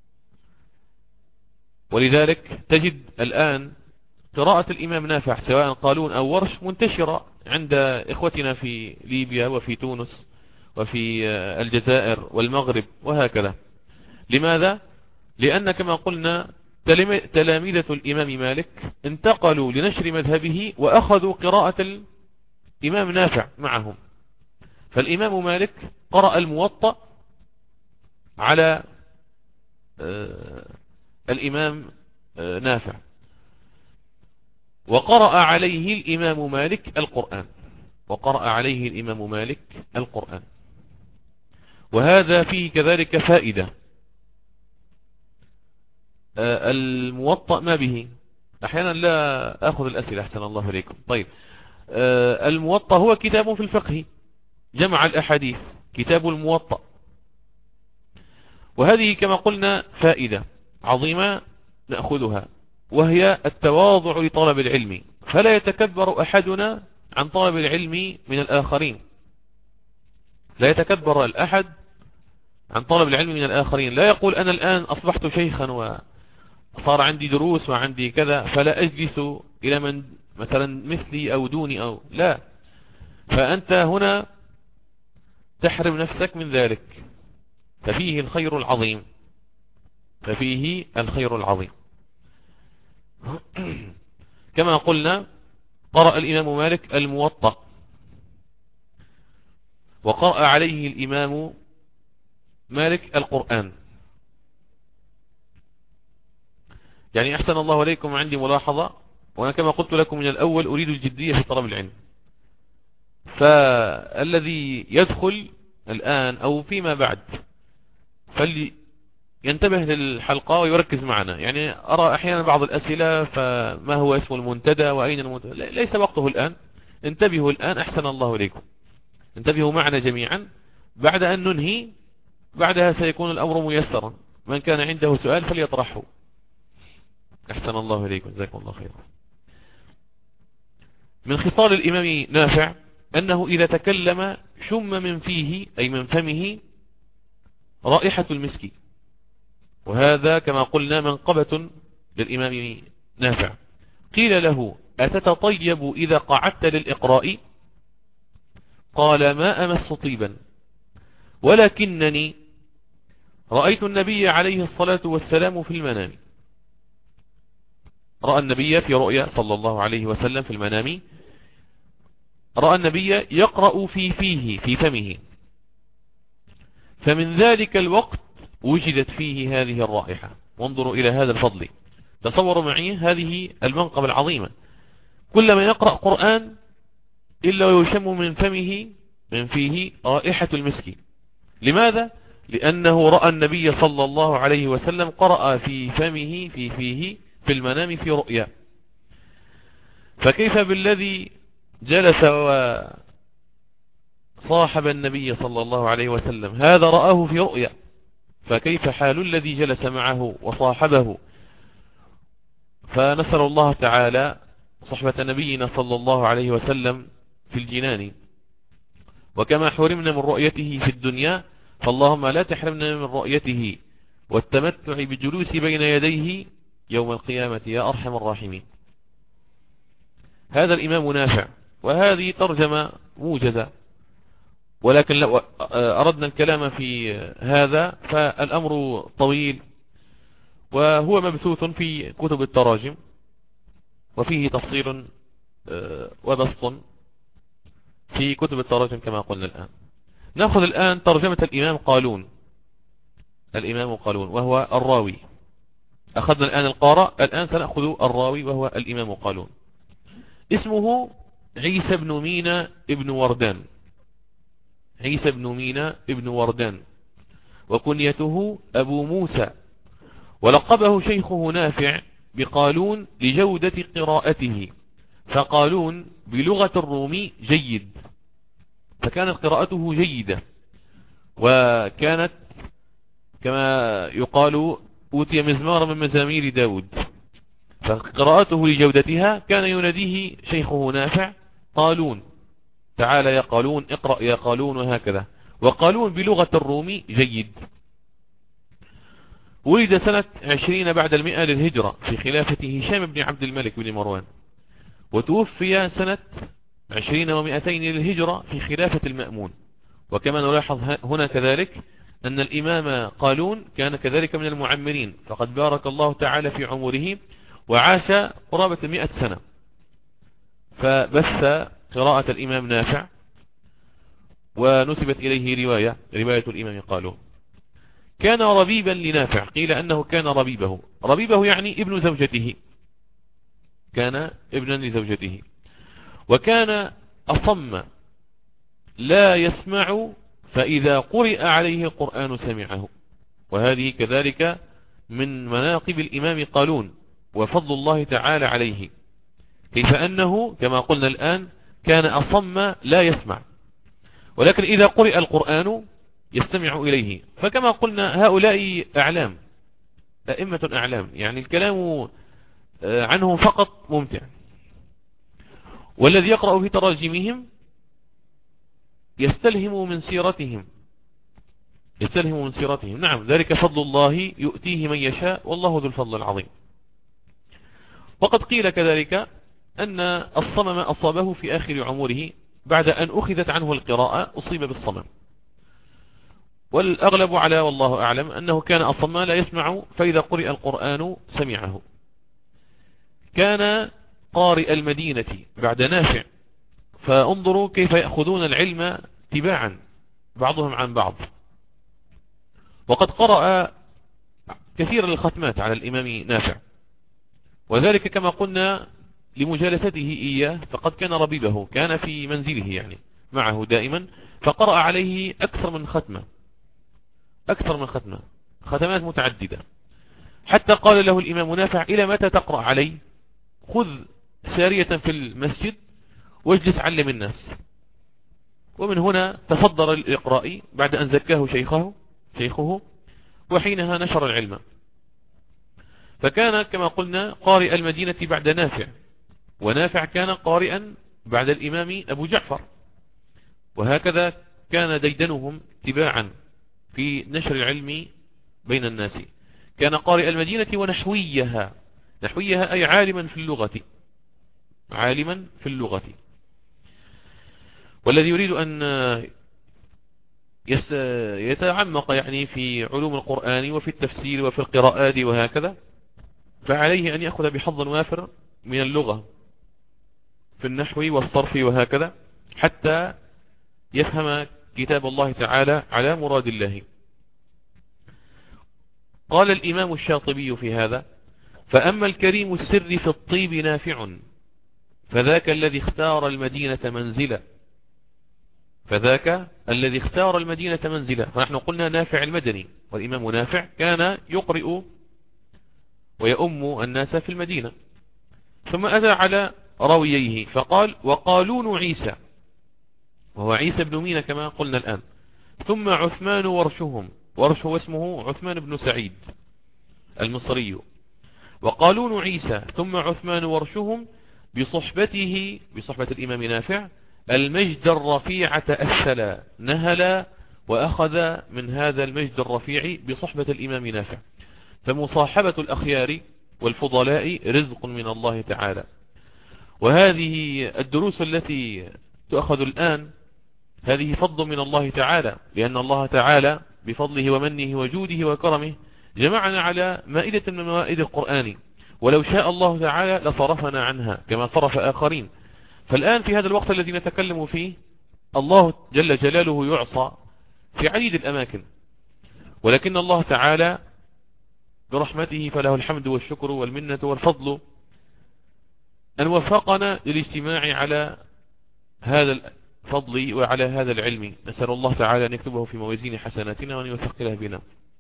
ولذلك تجد الآن قراءة الإمام نافع سواء قالون أو ورش منتشرة عند إخوتنا في ليبيا وفي تونس وفي الجزائر والمغرب وهكذا. لماذا؟ لأن كما قلنا تلاميذة الإمام مالك انتقلوا لنشر مذهبه وأخذوا قراءة الإمام نافع معهم، فالإمام مالك قرأ الموطأ على الإمام نافع، وقرأ عليه الإمام مالك القرآن، وقرأ عليه الإمام مالك القرآن. وهذا فيه كذلك فائدة. الموطأ ما به؟ أحيانا لا أخذ الأسئلة أحسن الله إليكم. طيب، الموطأ هو كتاب في الفقه، جمع الأحاديث، كتاب الموطأ. وهذه كما قلنا فائدة عظيمة نأخذها، وهي التواضع لطلب العلم، فلا يتكبر أحدنا عن طلب العلم من الآخرين، لا يتكبر الأحد عن طلب العلم من الآخرين، لا يقول أنا الآن أصبحت شيخا وصار عندي دروس وعندي كذا فلا أجلس إلى من مثلا مثلي أو دوني أو لا، فأنت هنا تحرم نفسك من ذلك، ففيه الخير العظيم، ففيه الخير العظيم. كما قلنا قرأ الإمام مالك الموطأ، وقرأ عليه الإمام مالك القرآن. يعني أحسن الله عليكم، عندي ملاحظة، وأنا كما قلت لكم من الأول أريد الجدية في طلب العلم، فالذي يدخل الآن أو فيما بعد فلينتبه للحلقة ويركز معنا. يعني أرى أحيانا بعض الأسئلة، فما هو اسم المنتدى وأين المنتدى؟ ليس وقته الآن، انتبهوا الآن أحسن الله عليكم، انتبهوا معنا جميعا. بعد أن ننهي بعدها سيكون الأمر ميسرا، من كان عنده سؤال فليطرحه. أحسن الله إليكم، جزاكم الله خيرا. من خصال الإمام نافع أنه إذا تكلم شم من فيه أي من فمه رائحة المسك، وهذا كما قلنا منقبة للإمام نافع. قيل له أتتطيب إذا قعدت للإقراء؟ قال ما أمس طيبا، ولكنني رأيت النبي عليه الصلاة والسلام في المنام. رأى النبي في رؤيا صلى الله عليه وسلم في المنام، رأى النبي يقرأ في فيه في فمه، فمن ذلك الوقت وجدت فيه هذه الرائحة. وانظروا إلى هذا الفضل، تصوروا معي هذه المنقبة العظيمة، كلما يقرأ قرآن إلا ويشم من فمه من فيه رائحة المسك. لماذا؟ لأنه رأى النبي صلى الله عليه وسلم قرأ في فمه في فيه في المنام في رؤيا، فكيف بالذي جلس وصاحب النبي صلى الله عليه وسلم؟ هذا رآه في رؤيا، فكيف حال الذي جلس معه وصاحبه؟ فنسأل الله تعالى صحبة نبينا صلى الله عليه وسلم في الجنان، وكما حرمنا من رؤيته في الدنيا فاللهم لا تحرمنا من رؤيته والتمتع بجلوس بين يديه يوم القيامة يا أرحم الراحمين. هذا الإمام نافع، وهذه ترجمة موجزة، ولكن لو أردنا الكلام في هذا فالأمر طويل، وهو مبثوث في كتب التراجم، وفيه تفصيل وبسط في كتب التراجم كما قلنا الآن. نأخذ الآن ترجمة الإمام قالون. الإمام قالون وهو الراوي، أخذنا الآن القارئ، الآن سنأخذ الراوي وهو الإمام قالون. اسمه عيسى بن مينا ابن وردان، عيسى بن مينا ابن وردان، وكنيته أبو موسى، ولقبه شيخه نافع بقالون لجودة قراءته، فقالون بلغة الروم جيد، فكانت قراءته جيدة، وكانت كما يقال أوتي مزمار من مزامير داود، فقراءته لجودتها كان يناديه شيخه نافع قالون، تعال يا قالون، اقرأ يا قالون، وهكذا. وقالون بلغة الروم جيد. ولد سنة 20 بعد 100 للهجرة في خلافة هشام بن عبد الملك بن مروان، وتوفي سنة 20 و200 للهجرة في خلافة المأمون. وكما نلاحظ هنا كذلك أن الإمام قالون كان كذلك من المعمرين، فقد بارك الله تعالى في عمره وعاش قرابة 100 سنة، فبث قراءة الإمام نافع، ونسبت إليه رواية الإمام قالون. كان ربيبا لنافع، قيل أنه كان ربيبه يعني ابن زوجته، كان ابنا لزوجته. وكان أصم لا يسمع، فإذا قرئ عليه القرآن سمعه. وهذه كذلك من مناقب الإمام قالون وفضل الله تعالى عليه، كيف أنه كما قلنا الآن كان أصم لا يسمع، ولكن إذا قرئ القرآن يستمع إليه. فكما قلنا هؤلاء أعلام، أئمة أعلام، يعني الكلام عنهم فقط ممتع، والذي يقرأ في تراجمهم يستلهم من سيرتهم. نعم، ذلك فضل الله يؤتيه من يشاء، والله ذو الفضل العظيم. وقد قيل كذلك أن الصمم أصابه في آخر عمره، بعد أن أخذت عنه القراءة أصيب بالصمم. والأغلب على والله أعلم أنه كان أصم لا يسمع، فإذا قرئ القرآن سمعه. كان قارئ المدينة بعد نافع، فانظروا كيف يأخذون العلم تباعا بعضهم عن بعض. وقد قرأ كثير الختمات على الإمام نافع، وذلك كما قلنا لمجالسته إياه، فقد كان ربيبه، كان في منزله يعني معه دائما، فقرأ عليه أكثر من ختمة، ختمات متعددة، حتى قال له الإمام نافع: إلى متى تقرأ علي؟ خذ سارية في المسجد واجلس علم الناس. ومن هنا تصدر الإقراء بعد أن زكاه شيخه، وحينها نشر العلم. فكان كما قلنا قارئ المدينة بعد نافع، ونافع كان قارئا بعد الإمام أبو جعفر، وهكذا كان ديدنهم تباعا في نشر العلم بين الناس. كان قارئ المدينة ونحويها أي عالما في اللغة. والذي يريد أن يتعمق يعني في علوم القرآن وفي التفسير وفي القراءات وهكذا، فعليه أن يأخذ بحظ وافر من اللغة في النحو والصرف وهكذا، حتى يفهم كتاب الله تعالى على مراد الله. قال الإمام الشاطبي في هذا: فأما الكريم السر في الطيب نافع، فذاك الذي اختار المدينة منزلا. فنحن قلنا نافع المدني، والإمام نافع كان يقرئ ويؤم الناس في المدينة. ثم أتى على راوييه فقال: وقالون عيسى، وهو عيسى بن مينة كما قلنا الآن. ثم عثمان ورشه اسمه عثمان بن سعيد المصري. وقالون عيسى ثم عثمان ورشهم بصحبة الإمام نافع المجد الرفيعة أسلا، نهلا وأخذ من هذا المجد الرفيع بصحبة الإمام نافع. فمصاحبة الأخيار والفضلاء رزق من الله تعالى. وهذه الدروس التي تؤخذ الآن هذه فضل من الله تعالى، لأن الله تعالى بفضله ومنه وجوده وكرمه جمعنا على مائدة من موائد القرآن، ولو شاء الله تعالى لصرفنا عنها كما صرف آخرين. فالآن في هذا الوقت الذي نتكلم فيه الله جل جلاله يعصى في عديد الأماكن، ولكن الله تعالى برحمته فله الحمد والشكر والمنة والفضل أن وفقنا للاجتماع على هذا الفضل وعلى هذا العلم. نسأل الله تعالى أن يكتبه في موازين حسناتنا وأن يثقله بنا.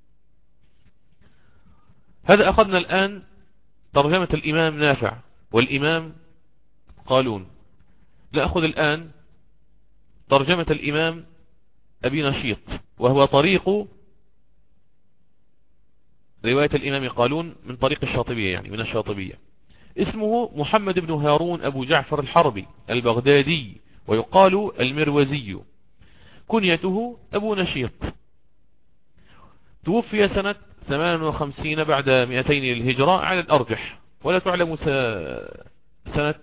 هذا أخذنا الآن ترجمة الإمام نافع والإمام قالون. نأخذ الآن ترجمة الإمام أبي نشيط، وهو طريق رواية الإمام قالون من طريق الشاطبية، يعني من الشاطبية. اسمه محمد بن هارون أبو جعفر الحربي البغدادي، ويقال المروزي، كنيته أبو نشيط. توفي سنة 58 بعد 200 للهجرة على الأرجح، ولا تعلم سنة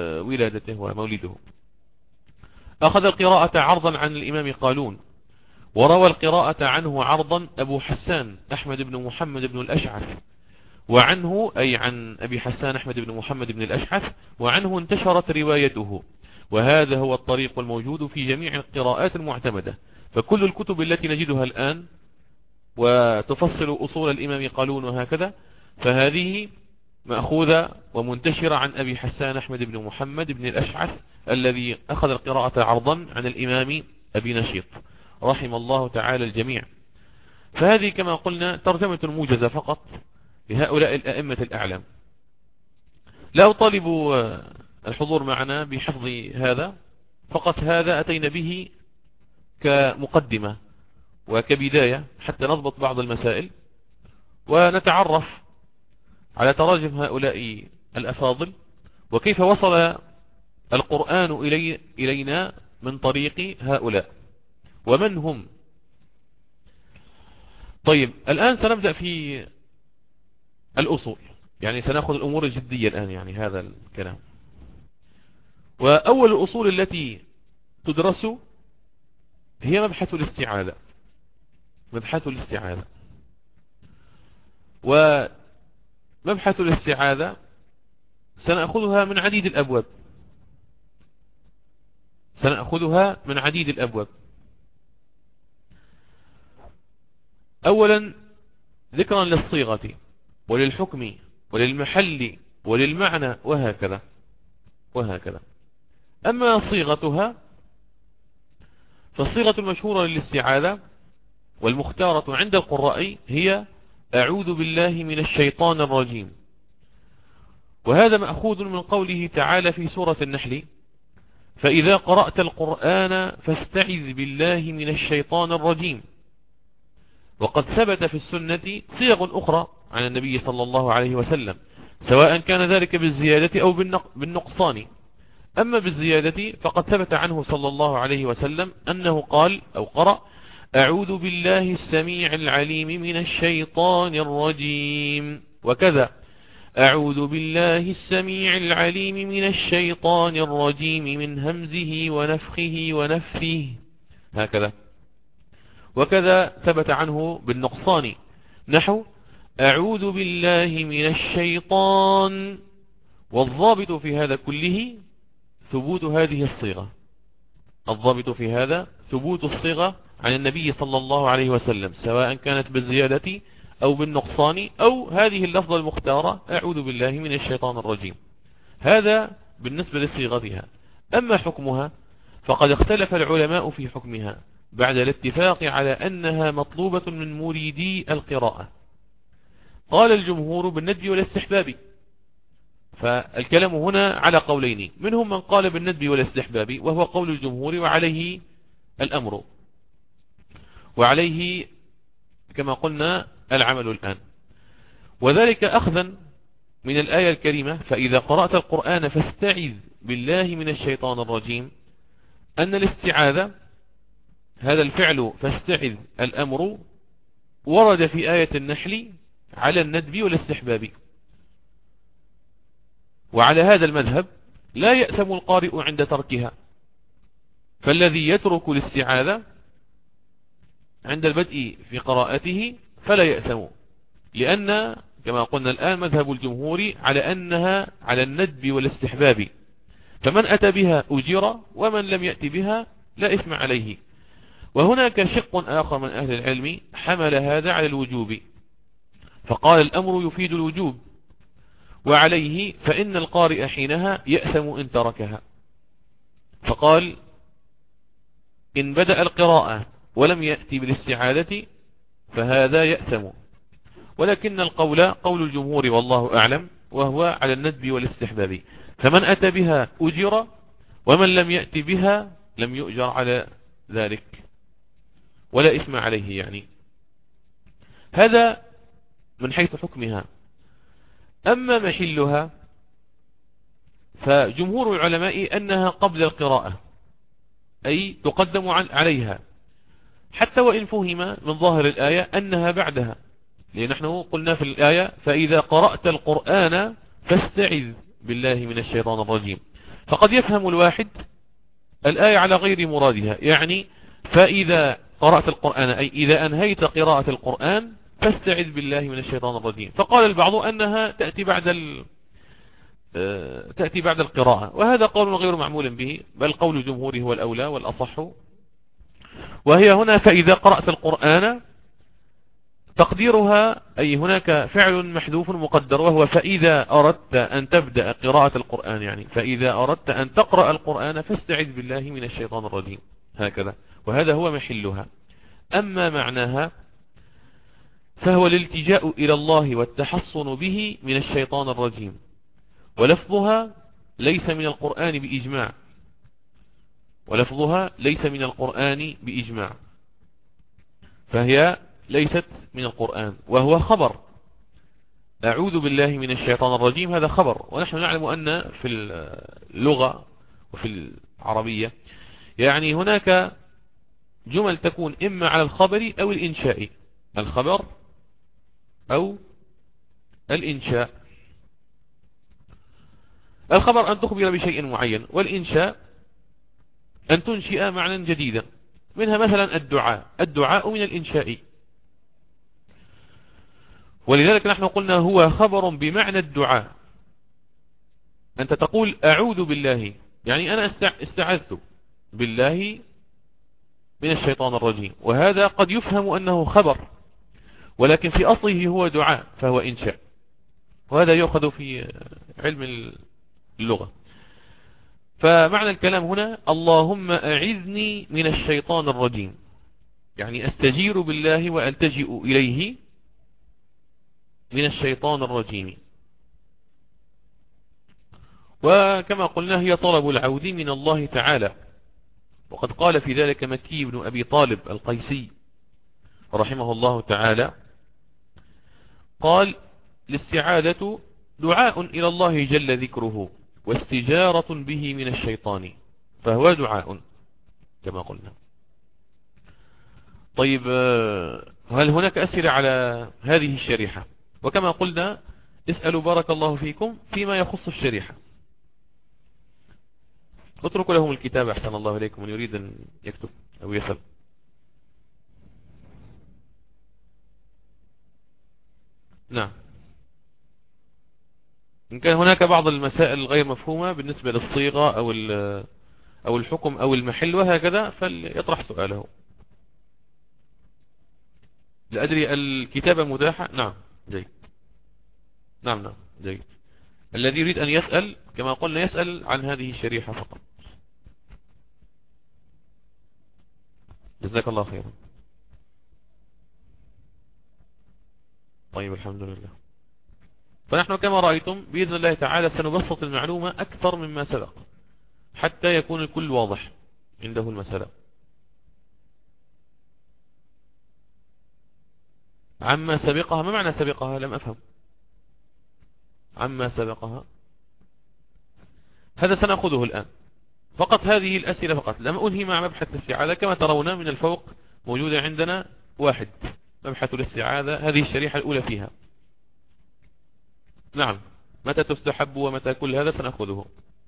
ولادته ومولده. أخذ القراءة عرضا عن الإمام قالون، وروى القراءة عنه عرضا أبو حسان أحمد بن محمد بن الأشعث، وعنه أي عن أبي حسان أحمد بن محمد بن الأشعث، وعنه انتشرت روايته. وهذا هو الطريق الموجود في جميع القراءات المعتمدة. فكل الكتب التي نجدها الآن وتفصل أصول الإمام قالون وهكذا، فهذه مأخوذة ومنتشرة عن أبي حسان أحمد بن محمد بن الأشعث الذي أخذ القراءة عرضا عن الإمام أبي نشيط رحم الله تعالى الجميع. فهذه كما قلنا ترجمة موجزة فقط لهؤلاء الأئمة الأعلام. لا أطالب الحضور معنا بحفظ هذا، فقط هذا أتينا به كمقدمة وكبداية حتى نضبط بعض المسائل ونتعرف على تراجم هؤلاء الأفاضل وكيف وصل القرآن إلينا من طريق هؤلاء ومن هم. طيب الآن سنبدأ في الأصول، يعني سنأخذ الأمور الجدية الآن، يعني هذا الكلام. وأول الأصول التي تدرس هي مبحث الاستعاذة. مبحث الاستعاذة، ومبحث الاستعاذة سنأخذها من عديد الأبواب. سنأخذها من عديد الأبواب. أولا ذكرا للصيغة وللحكم وللمحل وللمعنى وهكذا وهكذا. أما صيغتها فالصيغة المشهورة للاستعاذة والمختارة عند القراء هي أعوذ بالله من الشيطان الرجيم. وهذا مأخوذ من قوله تعالى في سورة النحل: فإذا قرأت القرآن فاستعذ بالله من الشيطان الرجيم. وقد ثبت في السنة صيغ أخرى عن النبي صلى الله عليه وسلم، سواء كان ذلك بالزيادة أو بالنقصان. أما بالزيادة فقد ثبت عنه صلى الله عليه وسلم أنه قال أو قرأ: أعوذ بالله السميع العليم من الشيطان الرجيم. وكذا: أعوذ بالله السميع العليم من الشيطان الرجيم من همزه ونفخه ونفثه، هكذا. وكذا ثبت عنه بالنقصان، نحو: أعوذ بالله من الشيطان. والضابط في هذا كله ثبوت هذه الصيغة. الضابط في هذا ثبوت الصيغة عن النبي صلى الله عليه وسلم، سواء كانت بالزيادة أو بالنقصان أو هذه اللفظة المختارة: أعوذ بالله من الشيطان الرجيم. هذا بالنسبة لصيغتها. أما حكمها فقد اختلف العلماء في حكمها بعد الاتفاق على أنها مطلوبة من مريدي القراءة. قال الجمهور بالندب والاستحباب. فالكلام هنا على قولين، منهم من قال بالندب والاستحباب وهو قول الجمهور، وعليه الأمر، وعليه كما قلنا العمل الآن. وذلك أخذا من الآية الكريمة: فإذا قرأت القرآن فاستعذ بالله من الشيطان الرجيم، أن الاستعاذة هذا الفعل فاستعذ الأمر ورد في آية النحل على الندب والاستحباب. وعلى هذا المذهب لا يأثم القارئ عند تركها، فالذي يترك الاستعاذة عند البدء في قراءته فلا يأثم، لأن كما قلنا الآن مذهب الجمهور على أنها على الندب والاستحباب، فمن أتى بها أجر ومن لم يأتي بها لا إثم عليه. وهناك شق آخر من أهل العلم حمل هذا على الوجوب، فقال الأمر يفيد الوجوب، وعليه فإن القارئ حينها يأثم إن تركها. فقال: إن بدأ القراءة ولم يأتي بالاستعاذة فهذا يأثم. ولكن القول قول الجمهور والله أعلم، وهو على الندب والاستحباب، فمن أتى بها أجر ومن لم يأتي بها لم يؤجر على ذلك ولا إثم عليه. يعني هذا من حيث حكمها. أما محلها فجمهور العلماء أنها قبل القراءة، أي تقدم عليها، حتى وإن فهم من ظاهر الآية أنها بعدها، لأن نحن قلنا في الآية: فإذا قرأت القرآن فاستعذ بالله من الشيطان الرجيم. فقد يفهم الواحد الآية على غير مرادها، يعني فإذا قرأت القرآن أي إذا أنهيت قراءة القرآن فاستعذ بالله من الشيطان الرجيم. فقال البعض أنها تأتي بعد القراءة، وهذا قول غير معمول به، بل قول الجمهور هو الأولى والأصح. وهي هنا فإذا قرأت القرآن تقديرها أي هناك فعل محذوف مقدر، وهو فإذا أردت أن تبدأ قراءة القرآن، يعني فإذا أردت أن تقرأ القرآن فاستعذ بالله من الشيطان الرجيم، هكذا، وهذا هو محلها. أما معناها فهو الالتجاء إلى الله والتحصن به من الشيطان الرجيم، ولفظها ليس من القرآن بإجماع، ولفظها ليس من القرآن بإجماع، فهي ليست من القرآن، وهو خبر. أعوذ بالله من الشيطان الرجيم هذا خبر، ونحن نعلم أن في اللغة وفي العربية يعني هناك جمل تكون إما على الخبر أو الإنشاء، الخبر أو الإنشاء. الخبر أن تخبر بشيء معين، والإنشاء أن تنشئ معنى جديدا، منها مثلا الدعاء من الإنشاء، ولذلك نحن قلنا هو خبر بمعنى الدعاء. أنت تقول أعوذ بالله، يعني أنا استعذت بالله من الشيطان الرجيم، وهذا قد يفهم أنه خبر، ولكن في أصله هو دعاء فهو إنشاء، وهذا يؤخذ في علم اللغة. فمعنى الكلام هنا اللهم أعذني من الشيطان الرجيم، يعني أستجير بالله وألتجئ إليه من الشيطان الرجيم. وكما قلنا هي طلب العود من الله تعالى، وقد قال في ذلك مكي بن أبي طالب القيسي رحمه الله تعالى، قال الاستعاذة دعاء إلى الله جل ذكره واستجارة به من الشيطان، فهو دعاء كما قلنا. طيب، هل هناك أسئلة على هذه الشريحة؟ وكما قلنا اسألوا بارك الله فيكم فيما يخص الشريحة، اتركوا لهم الكتاب أحسن الله إليكم من يريد أن يكتب أو يسأل. نعم، إن كان هناك بعض المسائل غير مفهومة بالنسبة للصيغة أو الحكم أو المحل وهكذا فليطرح سؤاله. لا أدري الكتابة متاحة؟ نعم جيد. نعم جيد. الذي يريد أن يسأل كما قلنا يسأل عن هذه الشريحة فقط. جزاك الله خيرا. طيب الحمد لله. فنحن كما رأيتم بإذن الله تعالى سنبسط المعلومة أكثر مما سبق حتى يكون الكل واضح عنده المسألة. عما سبقها، ما معنى سبقها؟ لم أفهم. عما سبقها هذا سنأخذه الآن فقط، هذه الأسئلة فقط، لم أنهي مع مبحث الاستعاذة. كما ترون من الفوق موجودة عندنا واحد، مبحث الاستعاذة، هذه الشريحة الأولى فيها. نعم، متى تستحب ومتى كل هذا سنأخذه.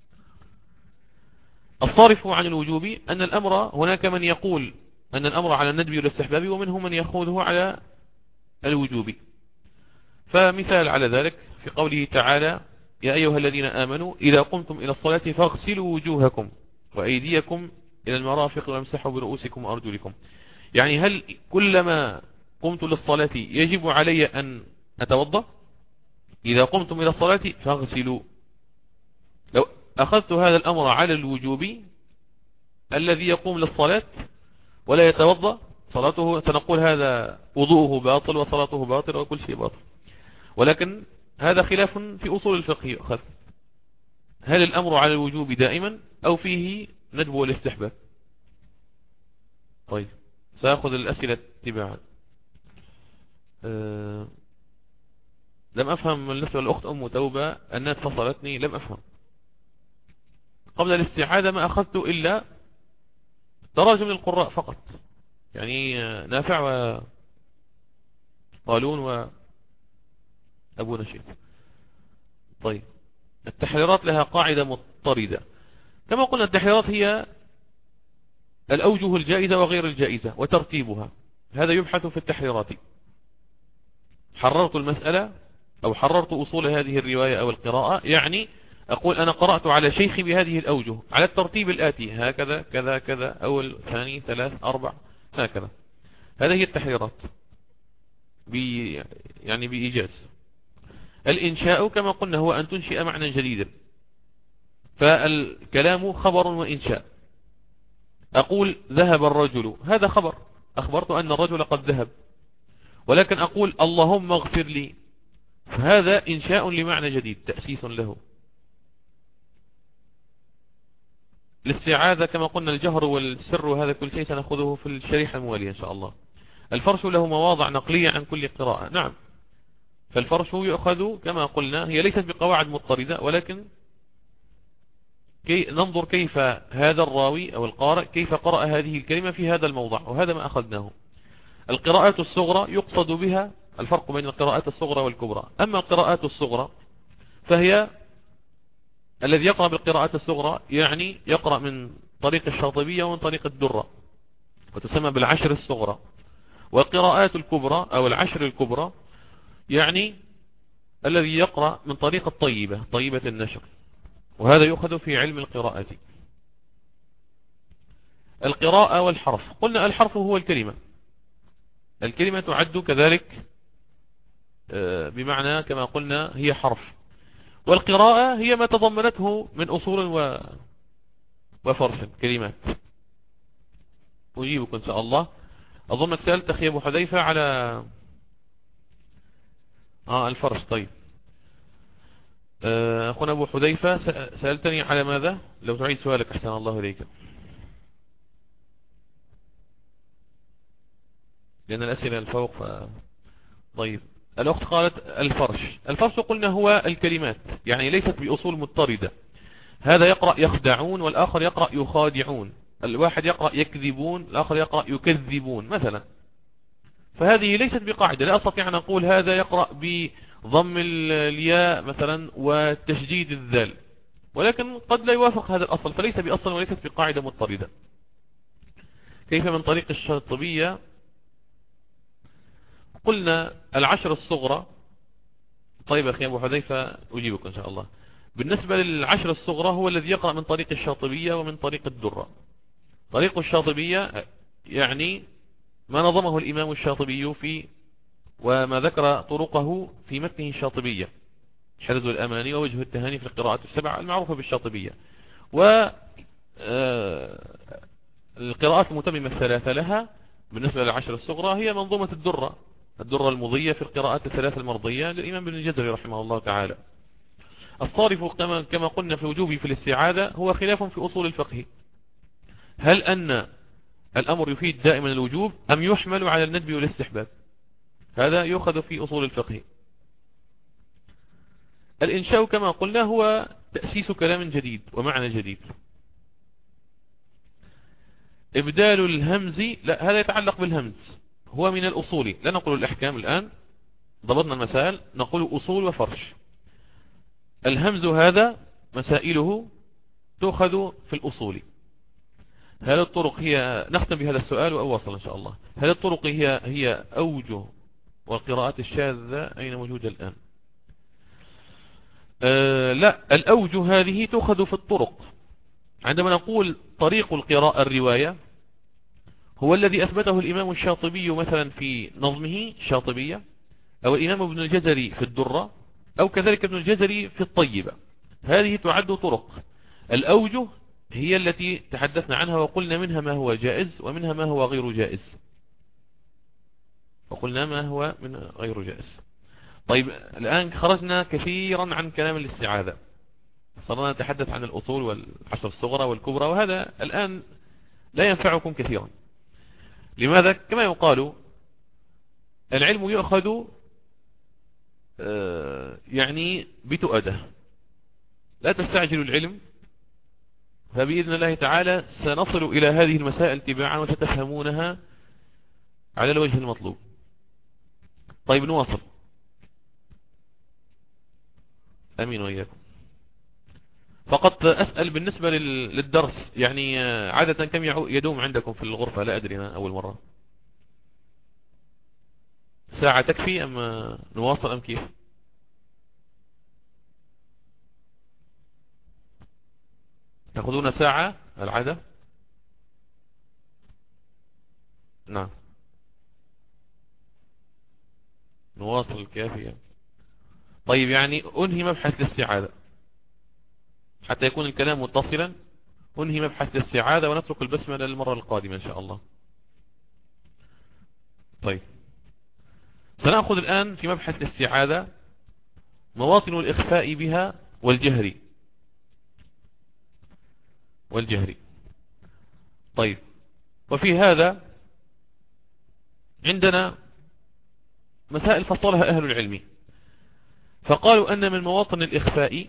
الصارف عن الوجوب أن الأمر هناك من يقول أن الأمر على الندب والاستحباب، ومنهم من يأخذه على الوجوب. فمثال على ذلك في قوله تعالى يا أيها الذين آمنوا إذا قمتم إلى الصلاة فاغسلوا وجوهكم وأيديكم إلى المرافق وامسحوا برؤوسكم وأرجلكم. يعني هل كلما قمت للصلاة يجب علي أن أتوضأ؟ إذا قمتم إلى الصلاة فاغسلوا. لو أخذت هذا الأمر على الوجوب، الذي يقوم للصلاة ولا يتوضأ صلاته سنقول هذا وضوءه باطل وصلاته باطل وكل شيء باطل. ولكن هذا خلاف في أصول الفقه يؤخذ. هل الأمر على الوجوب دائما أو فيه ندب والاستحباب؟ طيب سأخذ الأسئلة تباعا. لم أفهم بالنسبة للأخت أم توبة أنها اتصلتني، لم أفهم. قبل الاستعادة ما أخذت إلا تراجم للقراء فقط، يعني نافع وقالون وأبو نشيد. طيب التحريرات لها قاعدة مضطردة. كما قلنا التحريرات هي الأوجه الجائزة وغير الجائزة وترتيبها، هذا يبحث في التحريرات. حررت المسألة أو حررت أصول هذه الرواية أو القراءة، يعني أقول أنا قرأت على شيخي بهذه الأوجه على الترتيب الآتي: هكذا كذا كذا، أول ثاني ثلاث أربع، هكذا. هذه هي التحريرات يعني بإيجاز. الإنشاء كما قلنا هو أن تنشئ معنى جديدا، فالكلام خبر وإنشاء. أقول ذهب الرجل، هذا خبر، أخبرت أن الرجل قد ذهب، ولكن أقول اللهم اغفر لي، فهذا إنشاء لمعنى جديد، تأسيس له. الاستعاذة كما قلنا الجهر والسر، وهذا كل شيء سنأخذه في الشريحة الموالية إن شاء الله. الفرش له مواضع نقلية عن كل قراءة، نعم، فالفرش يؤخذ كما قلنا، هي ليست بقواعد مضطردة، ولكن ننظر كيف هذا الراوي أو القارئ كيف قرأ هذه الكلمة في هذا الموضع، وهذا ما أخذناه. القراءات الصغرى يقصد بها الفرق بين القراءات الصغرى والكبرى. أما القراءات الصغرى فهي الذي يقرأ بالقراءات الصغرى يعني يقرأ من طريق الشاطبية ومن طريق الدرة، وتسمى بالعشر الصغرى. والقراءات الكبرى أو العشر الكبرى يعني الذي يقرأ من طريق الطيبة، طيبة النشر، وهذا يؤخذ في علم القراءة. القراءة والحرف، قلنا الحرف هو الكلمة، الكلمة تعد كذلك بمعنى كما قلنا هي حرف، والقراءة هي ما تضمنته من أصول وفرش كلمات. أجيبك إن شاء الله. أظنك سألت أخي أبو حذيفة على الفرش. طيب أخونا أبو حذيفة سألتني على ماذا؟ لو تعيد سؤالك أحسن الله إليك، لأن الأسئلة الفوق طيب الأخت قالت الفرش قلنا هو الكلمات، يعني ليست بأصول مضطردة. هذا يقرأ يخدعون والآخر يقرأ يخادعون، الواحد يقرأ يكذبون الآخر يقرأ يكذبون مثلا، فهذه ليست بقاعدة. لا أستطيع أن أقول هذا يقرأ بضم الياء مثلا وتشديد الذال، ولكن قد لا يوافق هذا الأصل، فليس بأصل وليست بقاعدة مضطردة. كيف من طريق الشاطبية؟ قلنا العشر الصغرى. طيب أخي أبو حذيفة أجيبك إن شاء الله. بالنسبة للعشر الصغرى هو الذي يقرأ من طريق الشاطبية ومن طريق الدرة. طريق الشاطبية يعني ما نظمه الإمام الشاطبي في وما ذكر طرقه في متنه الشاطبية، حرز الأماني ووجه التهاني في القراءات السبع المعروفة بالشاطبية. والقراءات المتممة الثلاثة لها بالنسبة للعشر الصغرى هي منظومة الدرة المضية في القراءات الثلاثة المرضية للإمام ابن الجزري رحمه الله تعالى. الصارف كما قلنا في وجوبه في الاستعاذة هو خلاف في أصول الفقه، هل أن الأمر يفيد دائما الوجوب أم يحمل على الندب والاستحباب؟ هذا يؤخذ في أصول الفقه. الإنشاء كما قلنا هو تأسيس كلام جديد ومعنى جديد. إبدال الهمز لا، هذا يتعلق بالهمز، هو من الأصول، لا نقول الأحكام الآن، ضبطنا المسائل، نقول أصول وفرش. الهمز هذا مسائله تؤخذ في الأصول. هل الطرق هي، نختم بهذا السؤال وأواصل إن شاء الله، هل الطرق هي أوجه والقراءات الشاذة أين موجودة الآن؟ لا، الأوجه هذه تؤخذ في الطرق. عندما نقول طريق القراءة الرواية هو الذي أثبته الإمام الشاطبي مثلا في نظمه الشاطبية، أو الإمام ابن الجزري في الدرة، أو كذلك ابن الجزري في الطيبة. هذه تعد طرق. الأوجه هي التي تحدثنا عنها وقلنا منها ما هو جائز ومنها ما هو غير جائز، وقلنا ما هو من غير جائز. طيب الآن خرجنا كثيرا عن كلام الاستعاذة، صرنا نتحدث عن الأصول والعشر الصغرى والكبرى، وهذا الآن لا ينفعكم كثيرا. لماذا؟ كما يقال العلم يؤخذ يعني بتؤده، لا تستعجلوا العلم، فبإذن الله تعالى سنصل إلى هذه المسائل تباعا وستفهمونها على الوجه المطلوب. طيب نواصل. أمين وإياكم. فقط أسأل بالنسبة للدرس، يعني عادة كم يدوم عندكم في الغرفة؟ لا أدري، أنا أول مرة. ساعة تكفي أم نواصل أم كيف؟ تأخذون ساعة العادة؟ نعم، نواصل كافية. طيب، يعني أنهي مبحث الاستعادة حتى يكون الكلام متصلا. أنهي مبحث الاستعادة ونترك البسملة للمرة القادمة إن شاء الله. طيب، سنأخذ الآن في مبحث الاستعادة مواطن الإخفاء بها والجهر. طيب، وفي هذا عندنا مسائل فصلها أهل العلم، فقالوا أن من مواطن الإخفاء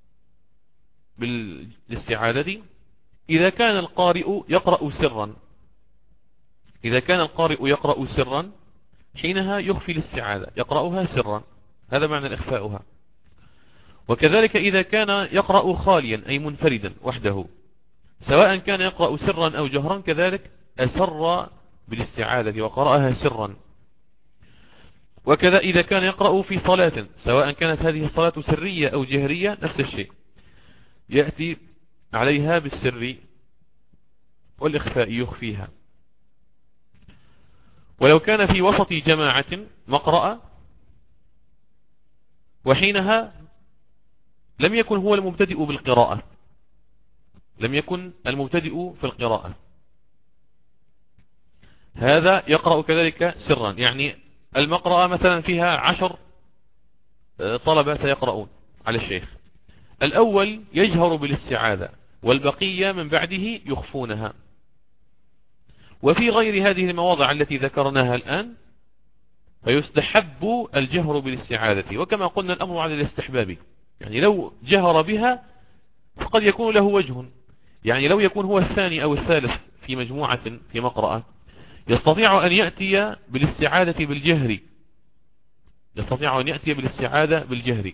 بالاستعادة إذا كان القارئ يقرأ سرا حينها يخفي الاستعادة، يقرأها سرا، هذا معنى إخفاؤها. وكذلك إذا كان يقرأ خاليا أي منفردا وحده، سواء كان يقرأ سرا أو جهرا كذلك أسر بالاستعادة وقرأها سرا. وكذا إذا كان يقرأ في صلاة، سواء كانت هذه الصلاة سرية أو جهرية، نفس الشيء، يأتي عليها بالسر والإخفاء، يخفيها. ولو كان في وسط جماعة مقرأة وحينها لم يكن هو المبتدئ بالقراءة، لم يكن المبتدئ في القراءة، هذا يقرأ كذلك سرا. يعني المقرأة مثلا فيها 10 طلبة سيقرؤون على الشيخ، الأول يجهر بالاستعاذة والبقية من بعده يخفونها. وفي غير هذه المواضع التي ذكرناها الآن فيستحب الجهر بالاستعاذة، وكما قلنا الأمر على الاستحباب، يعني لو جهر بها فقد يكون له وجه، يعني لو يكون هو الثاني أو الثالث في مجموعة في مقرأة يستطيع أن يأتي بالاستعاذة بالجهر،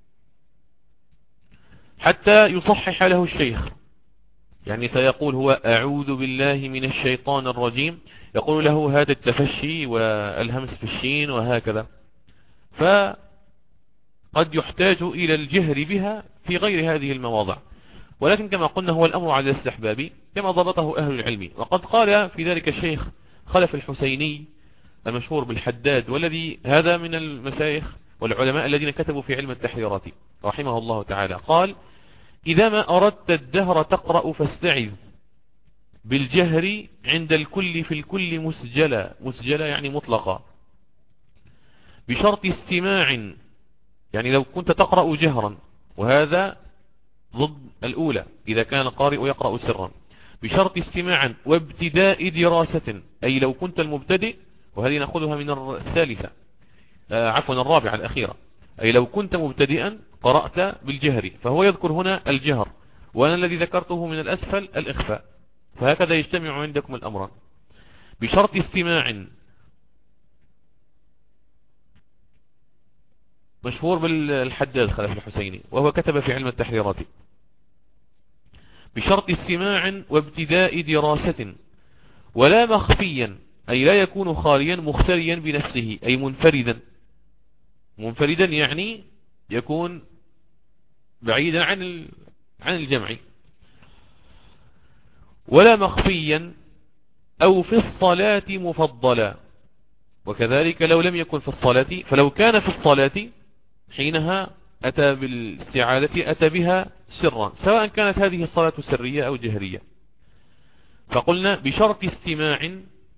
حتى يصحح له الشيخ. يعني سيقول هو أعوذ بالله من الشيطان الرجيم، يقول له هذا التفشي والهمس في الشين وهكذا، فقد يحتاج إلى الجهر بها في غير هذه المواضع. ولكن كما قلنا هو الأمر على الاستحباب كما ضبطه أهل العلم. وقد قال في ذلك الشيخ خلف الحسيني المشهور بالحداد، والذي هذا من المشايخ والعلماء الذين كتبوا في علم التحريرات رحمه الله تعالى، قال: إذا ما أردت الدهر تقرأ فاستعذ بالجهر عند الكل في الكل مسجلة يعني مطلقة، بشرط استماع. يعني لو كنت تقرأ جهرا، وهذا ضد الأولى إذا كان القارئ يقرأ سرا، بشرط استماع وابتداء دراسة، أي لو كنت المبتدئ، وهذه نأخذها من الثالثة الرابعة الأخيرة، أي لو كنت مبتدئا قرأت بالجهر، فهو يذكر هنا الجهر، وأنا الذي ذكرته من الأسفل الإخفاء، فهكذا يجتمع عندكم الأمران. بشرط استماع، مشهور بالحداد خلف الحسيني، وهو كتب في علم التحريرات. بشرط استماع وابتداء دراسة، ولا مخفيا، أي لا يكون خاليا، مختريا بنفسه أي منفردا يعني يكون بعيدا عن الجمع، ولا مخفيا، أو في الصلاة مفضلا. وكذلك لو لم يكن في الصلاة، فلو كان في الصلاة حينها أتى بالاستعادة، أتى بها سرا، سواء كانت هذه الصلاة سرية أو جهرية. فقلنا بشرط استماع،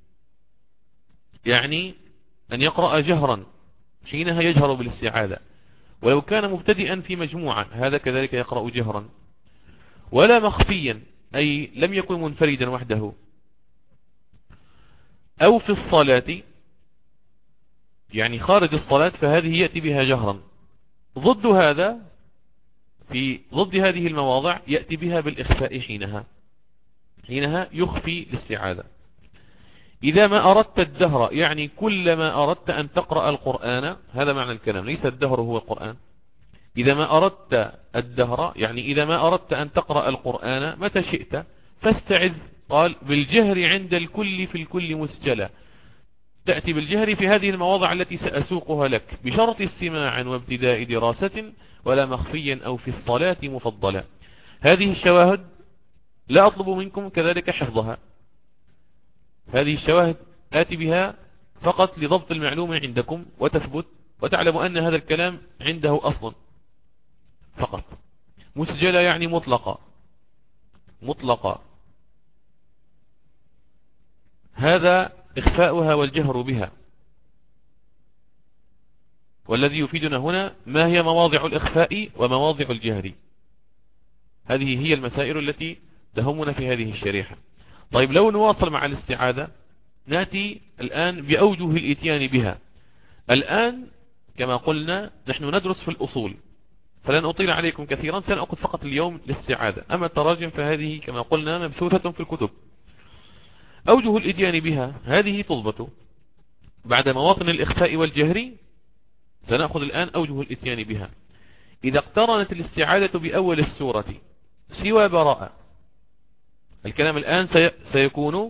يعني أن يقرأ جهرا حينها يجهر بالاستعادة، ولو كان مبتدئا في مجموعة هذا كذلك يقرأ جهرا. ولا مخفيا، أي لم يكن منفردا وحده. أو في الصلاة، يعني خارج الصلاة، فهذه يأتي بها جهرا. ضد هذا، في ضد هذه المواضع يأتي بها بالإخفاء، حينها يخفي الاستعادة. إذا ما أردت الدهر، يعني كلما أردت أن تقرأ القرآن، هذا معنى الكلام، ليس الدهر هو القرآن. إذا ما أردت الدهر، يعني إذا ما أردت أن تقرأ القرآن متى شئت فاستعذ. قال بالجهر عند الكل في الكل مسجلا. تأتي بالجهر في هذه المواضع التي سأسوقها لك بشرط استماع وابتداء دراسة، ولا مخفيا أو في الصلاة مفضلا. هذه الشواهد لا أطلب منكم كذلك حفظها، هذه الشواهد آتي بها فقط لضبط المعلومة عندكم وتثبت وتعلموا أن هذا الكلام عنده أصلا فقط. مسجلة يعني مطلقة، مطلقة، هذا إخفاؤها والجهر بها. والذي يفيدنا هنا ما هي مواضع الإخفاء ومواضع الجهر، هذه هي المسائل التي تهمنا في هذه الشريحة. طيب لو نواصل مع الاستعاذة، نأتي الآن بأوجه الإتيان بها. الآن كما قلنا نحن ندرس في الأصول، فلن أطيل عليكم كثيرا، سنأخذ فقط اليوم الاستعاذة. أما التراجم فهذه كما قلنا مبثوثة في الكتب. أوجه الإتيان بها هذه تضبط بعد مواطن الإخفاء والجهر. سنأخذ الآن أوجه الإتيان بها. إذا اقترنت الاستعاذة بأول السورة سوى براءة، الكلام الآن سيكون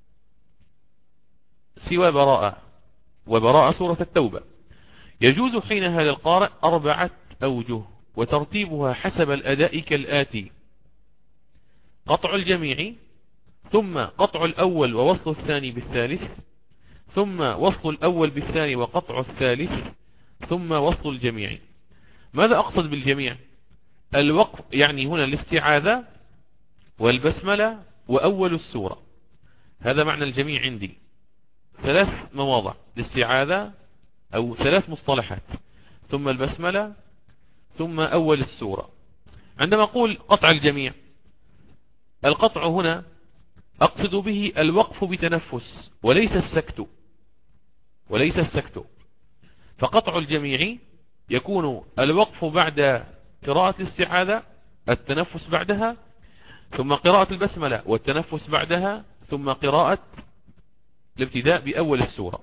سوى براءة، وبراءة سورة التوبة. يجوز حينها للقارئ 4 أوجه، وترتيبها حسب الأداء كالآتي: قطع الجميع، ثم قطع الأول ووصل الثاني بالثالث، ثم وصل الأول بالثاني وقطع الثالث، ثم وصل الجميع. ماذا أقصد بالجميع؟ الوقف، يعني هنا الاستعاذة والبسملة وأول السورة، هذا معنى الجميع عندي. 3 مواضع: الاستعاذة أو 3 مصطلحات، ثم البسملة، ثم أول السورة. عندما أقول قطع الجميع، القطع هنا أقصد به الوقف بتنفس وليس السكت، وليس السكت. فقطع الجميع يكون الوقف بعد قراءة الاستعاذة، التنفس بعدها، ثم قراءة البسملة والتنفس بعدها، ثم قراءة الابتداء بأول السورة.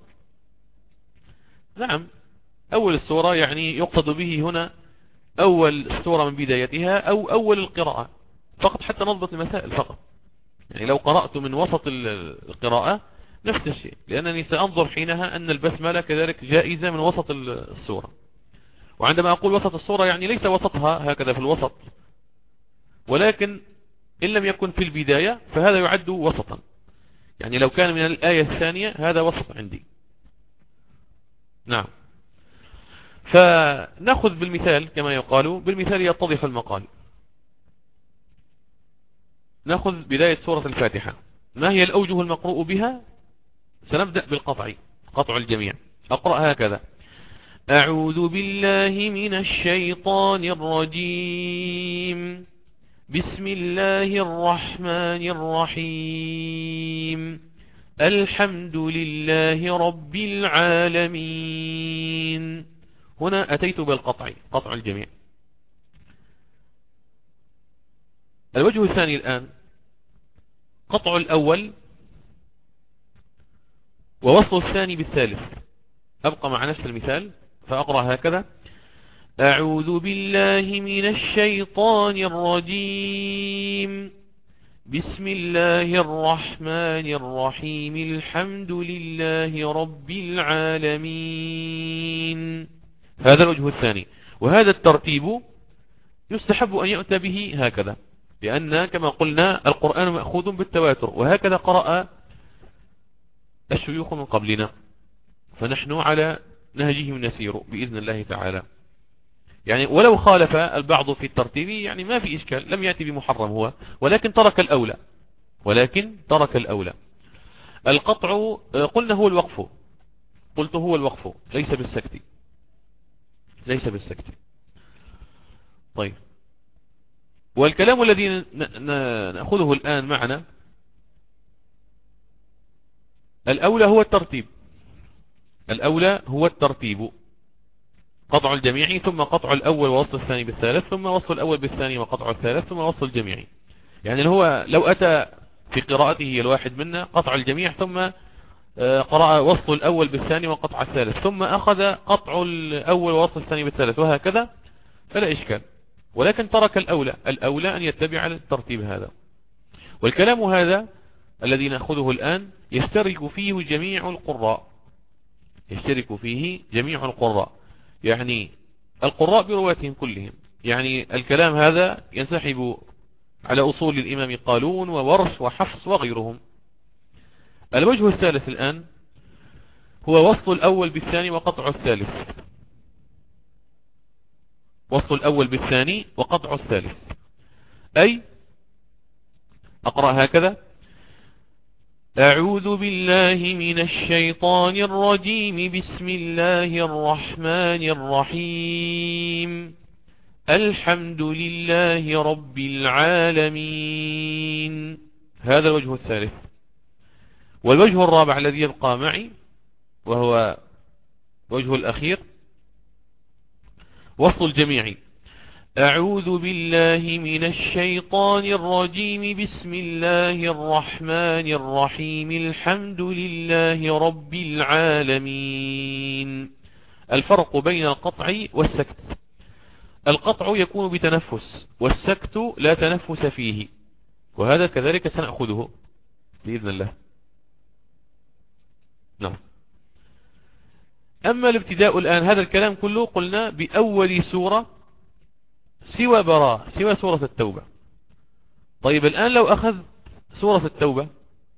نعم، أول السورة يعني يقصد به هنا أول السورة من بدايتها أو أول القراءة فقط، حتى نضبط المسائل فقط. يعني لو قرأت من وسط القراءة نفس الشيء، لأنني سأنظر حينها أن البسملة كذلك جائزة من وسط السورة. وعندما أقول وسط السورة يعني ليس وسطها هكذا في الوسط، ولكن إن لم يكن في البداية فهذا يعد وسطا. يعني لو كان من الآية الثانية هذا وسط عندي. نعم، فنأخذ بالمثال كما يقال، بالمثال يتضح المقال. نأخذ بداية سورة الفاتحة. ما هي الأوجه المقروء بها؟ سنبدأ بالقطع، قطع الجميع. أقرأ هكذا: أعوذ بالله من الشيطان الرجيم، بسم الله الرحمن الرحيم، الحمد لله رب العالمين. هنا أتيت بالقطع، قطع الجميع. الوجه الثاني الآن قطع الأول ووصل الثاني بالثالث. أبقى مع نفس المثال فأقرأ هكذا: أعوذ بالله من الشيطان الرجيم، بسم الله الرحمن الرحيم، الحمد لله رب العالمين. هذا الوجه الثاني. وهذا الترتيب يستحب أن يؤتى به هكذا، لأن كما قلنا القرآن مأخوذ بالتواتر، وهكذا قرأ الشيوخ من قبلنا، فنحن على نهجهم نسير بإذن الله تعالى. يعني ولو خالف البعض في الترتيب يعني ما في إشكال، لم يأتي بمحرم هو، ولكن ترك الأولى، ولكن ترك الأولى. القطع قلنا هو الوقف، قلت هو الوقف ليس بالسكت، ليس بالسكت. طيب، والكلام الذي نأخذه الآن معنا الأولى هو الترتيب، الأولى هو الترتيب، قطع الجميع، ثم قطع الأول ووصل الثاني بالثالث، ثم وصل الأول بالثاني وقطع الثالث، ثم وصل الجميع. يعني هو لو أتى في قراءته الواحد منا قطع الجميع، ثم قرأ وصل الأول بالثاني وقطع الثالث، ثم أخذ قطع الأول ووصل الثاني بالثالث، وهكذا، فلا إشكال، ولكن ترك الأولى أن يتبع الترتيب هذا. والكلام هذا الذي نأخذه الآن يشترك فيه جميع القراء، يشترك فيه جميع القراء، يعني القراء برواتهم كلهم. يعني الكلام هذا ينسحب على أصول الإمام قالون وورش وحفص وغيرهم. الوجه الثالث الآن هو وصل الأول بالثاني وقطع الثالث. وصل الأول بالثاني وقطع الثالث، أي أقرأ هكذا: أعوذ بالله من الشيطان الرجيم، بسم الله الرحمن الرحيم، الحمد لله رب العالمين. هذا الوجه الثالث. والوجه الرابع الذي يبقى معي وهو وجه الأخير وصل الجميع: أعوذ بالله من الشيطان الرجيم، بسم الله الرحمن الرحيم، الحمد لله رب العالمين. الفرق بين القطع والسكت: القطع يكون بتنفس، والسكت لا تنفس فيه، وهذا كذلك سنأخذه بإذن الله. نعم. أما الابتداء الآن، هذا الكلام كله قلنا بأول سورة سوى براء، سوى سورة التوبة. طيب الآن لو أخذ سورة التوبة،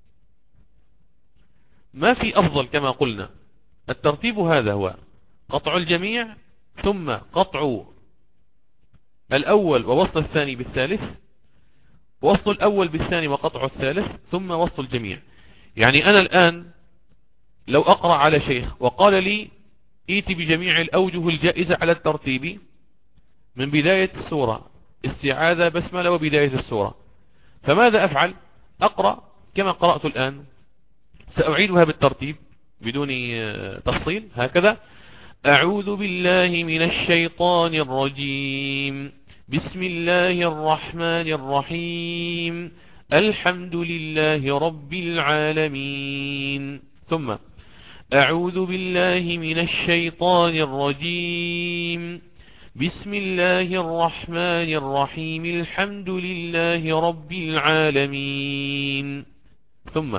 ما في أفضل كما قلنا. الترتيب هذا هو قطع الجميع، ثم قطع الأول ووصل الثاني بالثالث، وصل الأول بالثاني وقطع الثالث، ثم وصل الجميع. يعني أنا الآن لو أقرأ على شيخ وقال لي ائت بجميع الأوجه الجائزة على الترتيب من بداية السورة، استعاذة، بسملة، وبداية السورة، فماذا أفعل؟ أقرأ كما قرأت الآن، سأعيدها بالترتيب بدون تفصيل هكذا: أعوذ بالله من الشيطان الرجيم، بسم الله الرحمن الرحيم، الحمد لله رب العالمين. ثم أعوذ بالله من الشيطان الرجيم، بسم الله الرحمن الرحيم، الحمد لله رب العالمين. ثم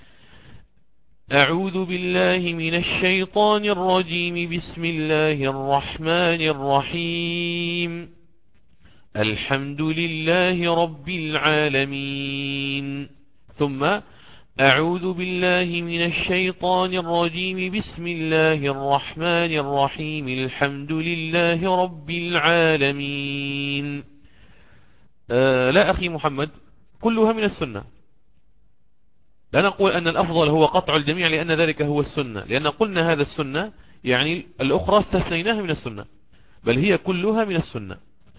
أعوذ بالله من الشيطان الرجيم، بسم الله الرحمن الرحيم، الحمد لله رب العالمين. ثم أعوذ بالله من الشيطان الرجيم، بسم الله الرحمن الرحيم، الحمد لله رب العالمين. لا أخي محمد، كلها من السنة. لا نقول أن الأفضل هو قطع الجميع لأن ذلك هو السنة، لأن قلنا هذا السنة، يعني الأخرى استثنيناها من السنة، بل هي كلها من السنة،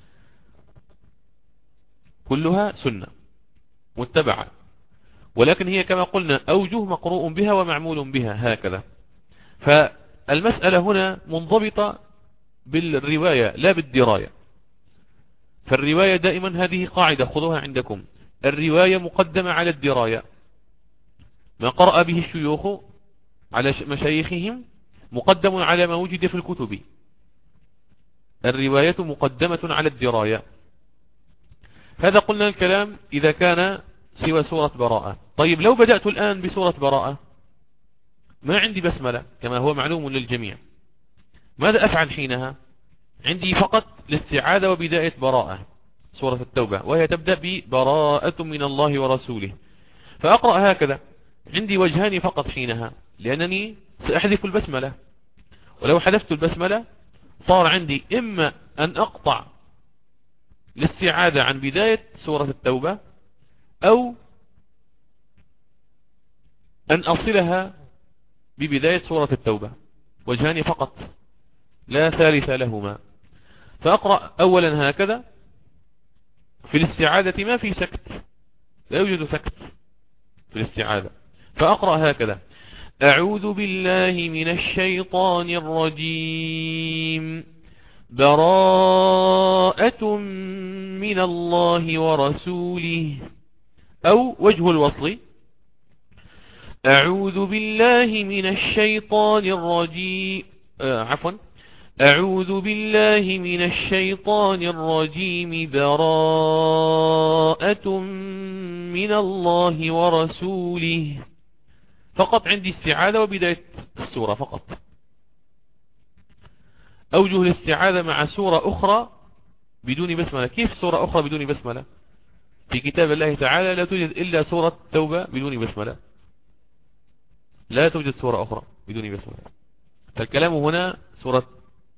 كلها سنة متبعة، ولكن هي كما قلنا أوجه مقروء بها ومعمول بها هكذا. فالمسألة هنا منضبطة بالرواية لا بالدراية. فالرواية دائما، هذه قاعدة خذوها عندكم، الرواية مقدمة على الدراية. ما قرأ به الشيوخ على مشايخهم مقدم على ما وجد في الكتب. الرواية مقدمة على الدراية. هذا قلنا الكلام إذا كان سوى سورة براءة. طيب لو بدأت الآن بسورة براءة، ما عندي بسملة كما هو معلوم للجميع، ماذا أفعل حينها؟ عندي فقط الاستعاذة وبداية براءة سورة التوبة، وهي تبدأ ببراءة من الله ورسوله، فأقرأ هكذا. عندي وجهان فقط حينها، لأنني سأحذف البسملة، ولو حذفت البسملة صار عندي إما أن أقطع الاستعاذة عن بداية سورة التوبة، أو أن أصلها ببداية سورة التوبة. وجهان فقط لا ثالث لهما. فأقرأ أولا هكذا. في الاستعاذة ما في سكت، لا يوجد سكت في الاستعاذة. فأقرأ هكذا: أعوذ بالله من الشيطان الرجيم، براءة من الله ورسوله. أو وجه الوصل: أعوذ بالله من الشيطان الرجيم، أعوذ بالله من الشيطان الرجيم براءة من الله ورسوله. فقط عندي استعاذة وبداية السورة فقط. أوجه الاستعاذة مع سورة أخرى بدون بسملة. كيف سورة أخرى بدون بسملة؟ في كتاب الله تعالى لا توجد إلا سورة التوبة بدون بسملة، لا توجد سورة أخرى بدون بسملة. فالكلام هنا سورة.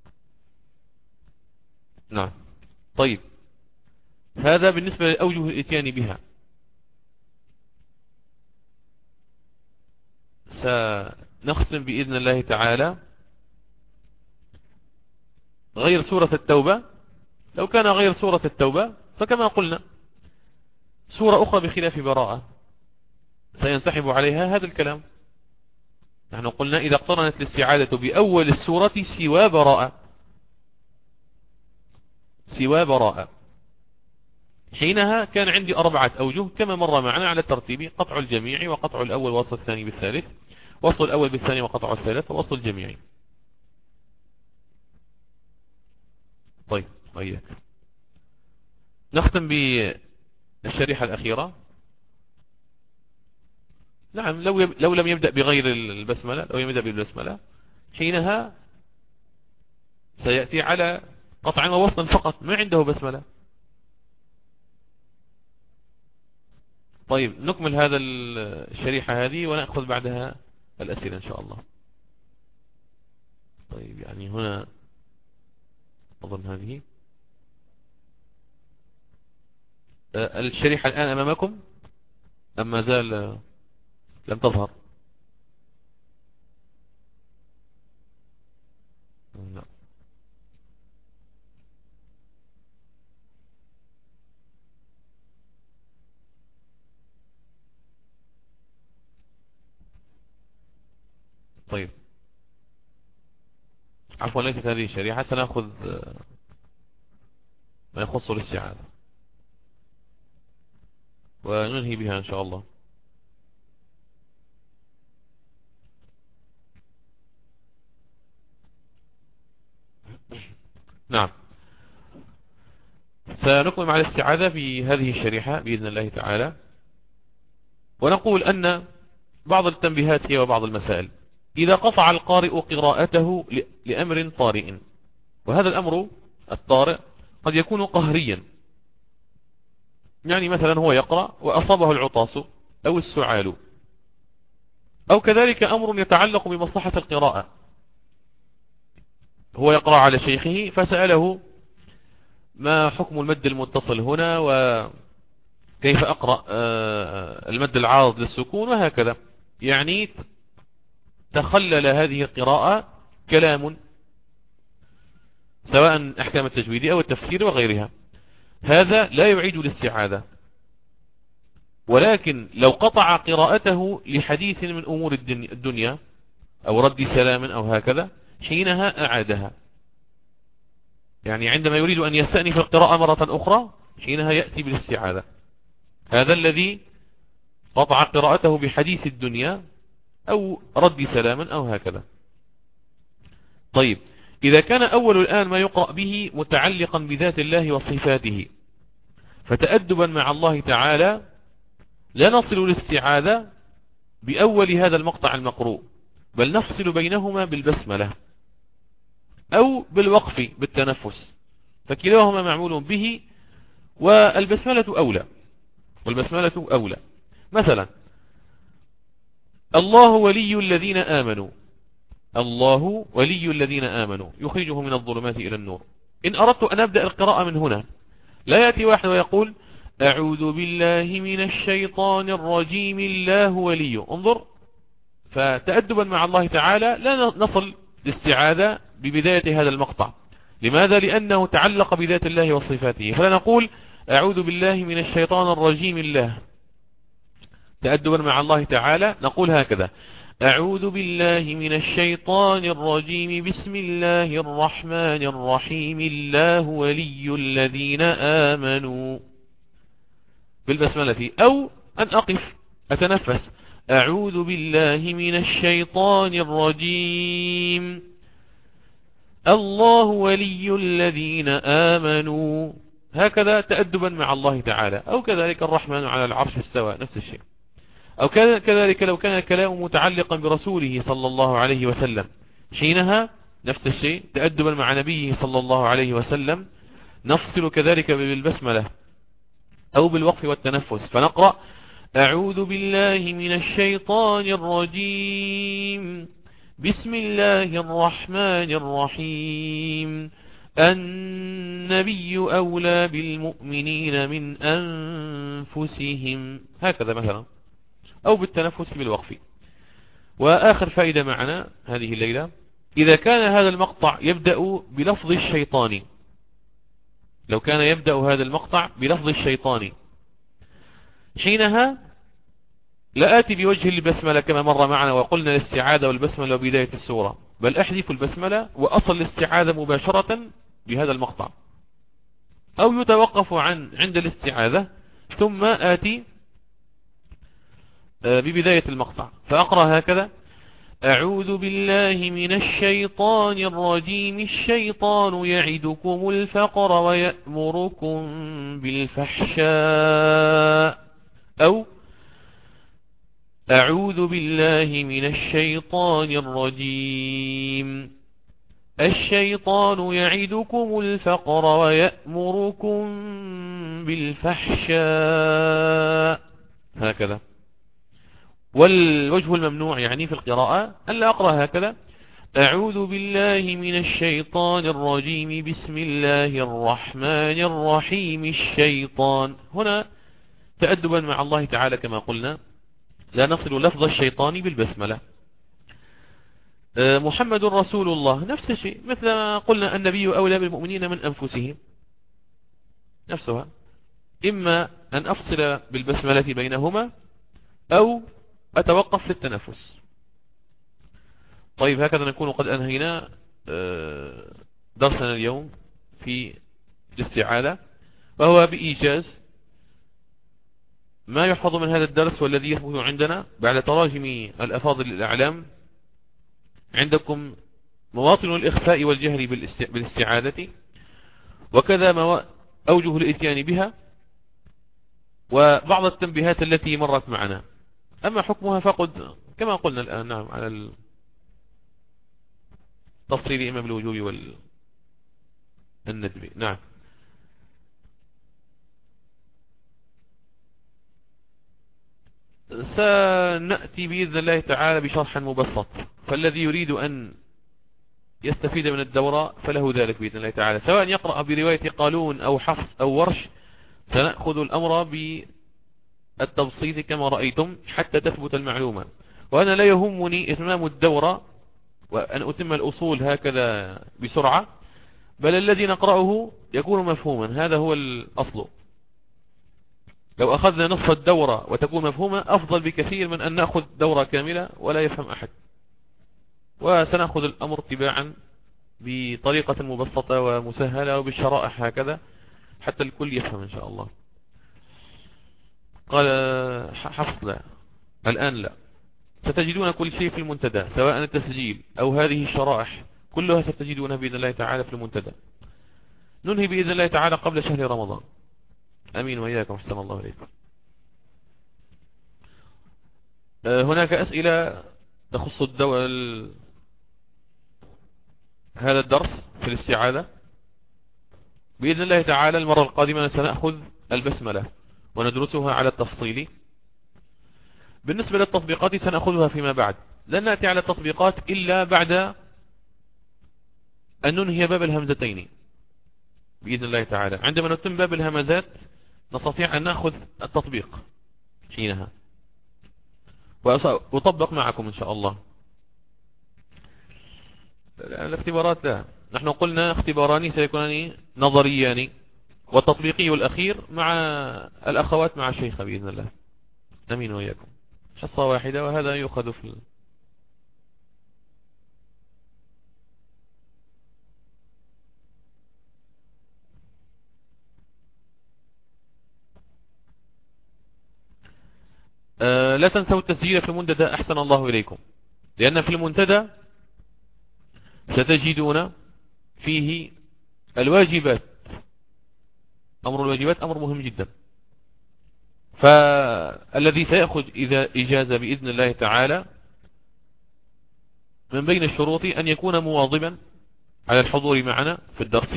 نعم. طيب، هذا بالنسبة لأوجه الاتيان بها. سنختم بإذن الله تعالى غير سورة التوبة. لو كان غير سورة التوبة فكما قلنا سورة أخرى بخلاف براءة سينسحب عليها هذا الكلام. نحن قلنا إذا اقترنت الاستعادة بأول السورة سوى براءة، سوى براءة، حينها كان عندي 4 أوجه كما مر معنا على الترتيب: قطع الجميع، وقطع الأول، ووصل الثاني بالثالث، وصل الأول بالثاني وقطع الثالث، ووصل الجميع. طيب، وإياك. نختم بالشريحة الأخيرة. نعم، لو لم يبدأ بغير البسملة، لو يبدأ بالبسملة حينها سيأتي على قطعا ووصلا فقط، ما عنده بسملة. طيب، نكمل هذا الشريحة هذه ونأخذ بعدها الأسئلة إن شاء الله. طيب، يعني هنا أظن هذه الشريحة الآن أمامكم أم ما زال لم تظهر؟ لا. طيب، عفوا، ليست هذه الشريحة. سنأخذ ما يخص الاستعاذة وننهي بها إن شاء الله. نعم، سنكمل مع الاستعاذة في هذه الشريحة بإذن الله تعالى، ونقول أن بعض التنبيهات هي وبعض المسائل. إذا قطع القارئ قراءته لأمر طارئ، وهذا الأمر الطارئ قد يكون قهريا، يعني مثلا هو يقرأ وأصابه العطاس أو السعال، أو كذلك أمر يتعلق بمصلحة القراءة. هو يقرأ على شيخه فسأله: ما حكم المد المتصل هنا، وكيف أقرأ المد العارض للسكون، وهكذا. يعني تخلل هذه القراءة كلام، سواء أحكام التجويد أو التفسير وغيرها. هذا لا يعيد الاستعاذة، ولكن لو قطع قراءته لحديث من أمور الدنيا أو رد سلام أو هكذا حينها أعادها. يعني عندما يريد أن يستأنف القراءة مرة أخرى حينها يأتي بالاستعاذة. هذا الذي قطع قراءته بحديث الدنيا أو رد سلام أو هكذا. طيب، إذا كان أول الآن ما يقرأ به متعلقا بذات الله وصفاته، فتأدبا مع الله تعالى لا نصل الاستعاذة بأول هذا المقطع المقروء، بل نفصل بينهما بالبسملة أو بالوقف بالتنفس، فكلاهما معمول به، والبسملة أولى، والبسملة أولى. مثلا: الله ولي الذين آمنوا، الله ولي الذين آمنوا يخرجهم من الظلمات إلى النور. إن أردت أن أبدأ القراءة من هنا، لا يأتي واحد ويقول: أعوذ بالله من الشيطان الرجيم الله ولي. انظر، فتأدبا مع الله تعالى لا نصل الاستعاذة ببداية هذا المقطع. لماذا؟ لأنه تعلق بذات الله وصفاته. فلا نقول أعوذ بالله من الشيطان الرجيم الله. تأدبا مع الله تعالى نقول هكذا: أعوذ بالله من الشيطان الرجيم بسم الله الرحمن الرحيم الله ولي الذين آمنوا بالبسملة. أو أن أقف أتنفس: أعوذ بالله من الشيطان الرجيم الله ولي الذين آمنوا، هكذا تأدبا مع الله تعالى. أو كذلك الرحمن على العرش استوى، نفس الشيء. أو كذلك لو كان الكلام متعلقا برسوله صلى الله عليه وسلم، حينها نفس الشيء تأدبا مع نبيه صلى الله عليه وسلم، نفصل كذلك بالبسملة أو بالوقف والتنفس، فنقرأ: أعوذ بالله من الشيطان الرجيم، بسم الله الرحمن الرحيم، النبي أولى بالمؤمنين من أنفسهم، هكذا مثلا، أو بالتنفس بالوقف. وآخر فائدة معنا هذه الليلة: إذا كان هذا المقطع يبدأ بلفظ الشيطان، لو كان يبدأ هذا المقطع بلفظ الشيطان، حينها لا آتي بوجه البسملة كما مر معنا وقلنا الاستعاذة والبسملة وبداية السورة، بل أحذف البسملة وأصل الاستعاذة مباشرة بهذا المقطع، أو يتوقف عند الاستعاذة ثم آتي ببداية المقطع، فأقرأ هكذا: أعوذ بالله من الشيطان الرجيم، الشيطان يعدكم الفقر ويأمركم بالفحشاء، أو أعوذ بالله من الشيطان الرجيم، الشيطان يعدكم الفقر ويأمركم بالفحشاء، هكذا. والوجه الممنوع يعني في القراءة أن لا أقرأ هكذا: أعوذ بالله من الشيطان الرجيم، بسم الله الرحمن الرحيم، الشيطان. هنا تأدبا مع الله تعالى كما قلنا لا نصل لفظ الشيطان بالبسملة. محمد رسول الله، نفس الشيء، مثل ما قلنا النبي أولى بالمؤمنين من أنفسهم، نفسها، إما أن أفصل بالبسملة بينهما أو أتوقف للتنفس. طيب، هكذا نكون قد أنهينا درسنا اليوم في الاستعاذة، وهو بإيجاز ما يحفظ من هذا الدرس والذي يثبت عندنا بعد تراجم الأفاضل الأعلام. عندكم مواطن الإخفاء والجهر بالاستعاذة، وكذا أوجه الإتيان بها، وبعض التنبيهات التي مرت معنا. أما حكمها فقد كما قلنا الآن، نعم، على التفصيل إما بالوجوب والندب. نعم. سنأتي بإذن الله تعالى بشرح مبسط، فالذي يريد أن يستفيد من الدورة فله ذلك بإذن الله تعالى، سواء يقرأ برواية قالون أو حفص أو ورش. سنأخذ الأمر بالتبسيط كما رأيتم حتى تثبت المعلومة، وأنا لا يهمني إتمام الدورة وأن أتم الأصول هكذا بسرعة، بل الذي نقرأه يكون مفهوما، هذا هو الأصل. لو أخذنا نصف الدورة وتكون مفهومة أفضل بكثير من أن نأخذ دورة كاملة ولا يفهم أحد. وسنأخذ الأمر تباعا بطريقة مبسطة ومسهلة وبالشرائح هكذا حتى الكل يفهم إن شاء الله. قال حفص: لا، الآن لا، ستجدون كل شيء في المنتدى، سواء التسجيل أو هذه الشرائح كلها ستجدونها بإذن الله تعالى في المنتدى. ننهي بإذن الله تعالى قبل شهر رمضان. أمين وإياكم، حسن الله إليكم. هناك أسئلة تخص هذا الدرس في الاستعاذة. بإذن الله تعالى المرة القادمة سنأخذ البسملة وندرسها على التفصيل. بالنسبة للتطبيقات سنأخذها فيما بعد، لن نأتي على التطبيقات إلا بعد أن ننهي باب الهمزتين بإذن الله تعالى. عندما نتم باب الهمزات نستطيع أن نأخذ التطبيق حينها وأطبق معكم إن شاء الله. الاختبارات لا، نحن قلنا اختباران سيكونان نظريان، والتطبيقي الأخير مع الأخوات مع الشيخة بإذن الله. أمين وإياكم. حصة واحدة، وهذا يؤخذ في لا تنسوا التسجيل في المنتدى أحسن الله إليكم، لأن في المنتدى ستجدون فيه الواجبات. أمر الواجبات أمر مهم جدا. فالذي سيأخذ إذا إجازة بإذن الله تعالى من بين الشروط أن يكون مواظبا على الحضور معنا في الدرس،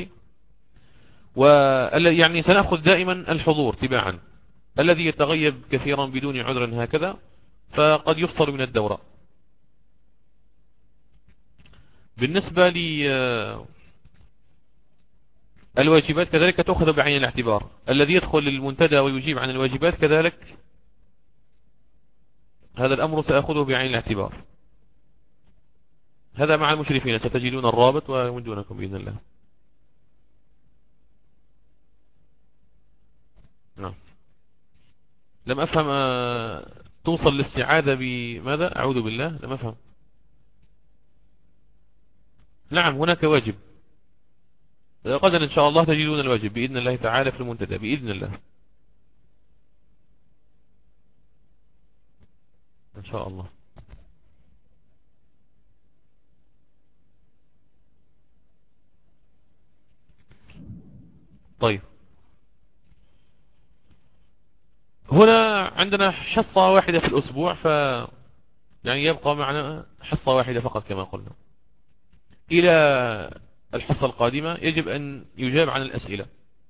يعني سنأخذ دائما الحضور تباعا. الذي يتغيب كثيرا بدون عذر هكذا فقد يفصل من الدورة. بالنسبة للواجبات كذلك تأخذ بعين الاعتبار. الذي يدخل المنتدى ويجيب عن الواجبات كذلك هذا الأمر سأخذه بعين الاعتبار. هذا مع المشرفين، ستجدون الرابط ويمدونكم بإذن الله. نعم. لم أفهم. توصل للسعادة بماذا؟ أعوذ بالله، لم أفهم. نعم هناك واجب. غدا إن شاء الله تجدون الواجب بإذن الله تعالى في المنتدى بإذن الله إن شاء الله. طيب، هنا عندنا حصة واحدة في الأسبوع، يعني يبقى معنا حصة واحدة فقط كما قلنا. إلى الحصة القادمة يجب أن يجاب عن الأسئلة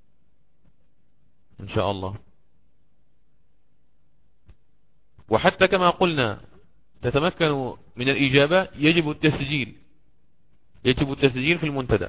إن شاء الله. وحتى كما قلنا تتمكن من الإجابة يجب التسجيل في المنتدى.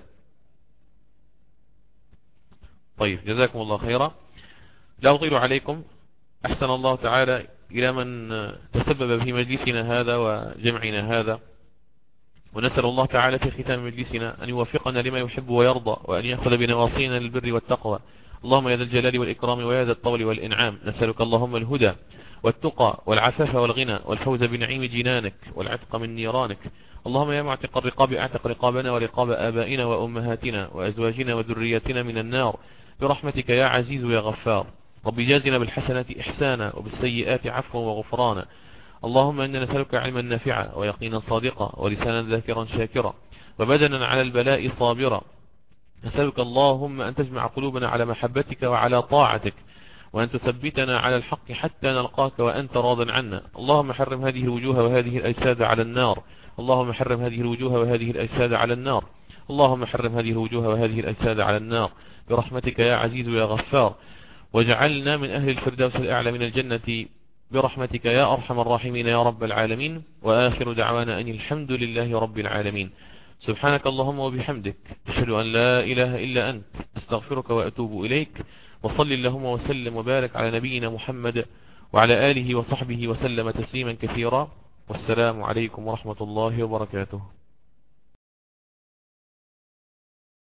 طيب، جزاكم الله خيرا. لا أطيل عليكم. أحسن الله تعالى إلى من تسبب في مجلسنا هذا وجمعنا هذا، ونسأل الله تعالى في ختام مجلسنا أن يوفقنا لما يحب ويرضى، وأن يأخذ بنواصينا للبر والتقوى. اللهم يا ذا الجلال والإكرام ويا ذا الطول والإنعام، نسألك اللهم الهدى والتقى والعفاف والغنى والفوز بنعيم جنانك والعتق من نيرانك. اللهم يا معتق الرقاب اعتق رقابنا ورقاب آبائنا وأمهاتنا وأزواجنا وذرياتنا من النار برحمتك يا عزيز يا غفار. رب جازنا بالحسنات إحسانا وبالسيئات عفوا وغفرانا. اللهم إنا نسألك علما نافعا ويقينا صادقا ولسانا ذاكرا شاكرا وبدنا على البلاء صابرا. نسألك اللهم أن تجمع قلوبنا على محبتك وعلى طاعتك، وأن تثبتنا على الحق حتى نلقاك وأنت راض عنا. اللهم حرم هذه الوجوه وهذه الأجساد على النار. اللهم حرم هذه الوجوه وهذه الأجساد على النار. اللهم حرم هذه الوجوه وهذه الأجساد على النار برحمتك يا عزيز يا غفار. واجعلنا من أهل الفردوس الأعلى من الجنة برحمتك يا أرحم الراحمين يا رب العالمين. وآخر دعوانا أن الحمد لله رب العالمين. سبحانك اللهم وبحمدك، أشهد أن لا إله إلا أنت، أستغفرك وأتوب إليك. وصل اللهم وسلم وبارك على نبينا محمد وعلى آله وصحبه وسلم تسليما كثيرا. والسلام عليكم ورحمة الله وبركاته.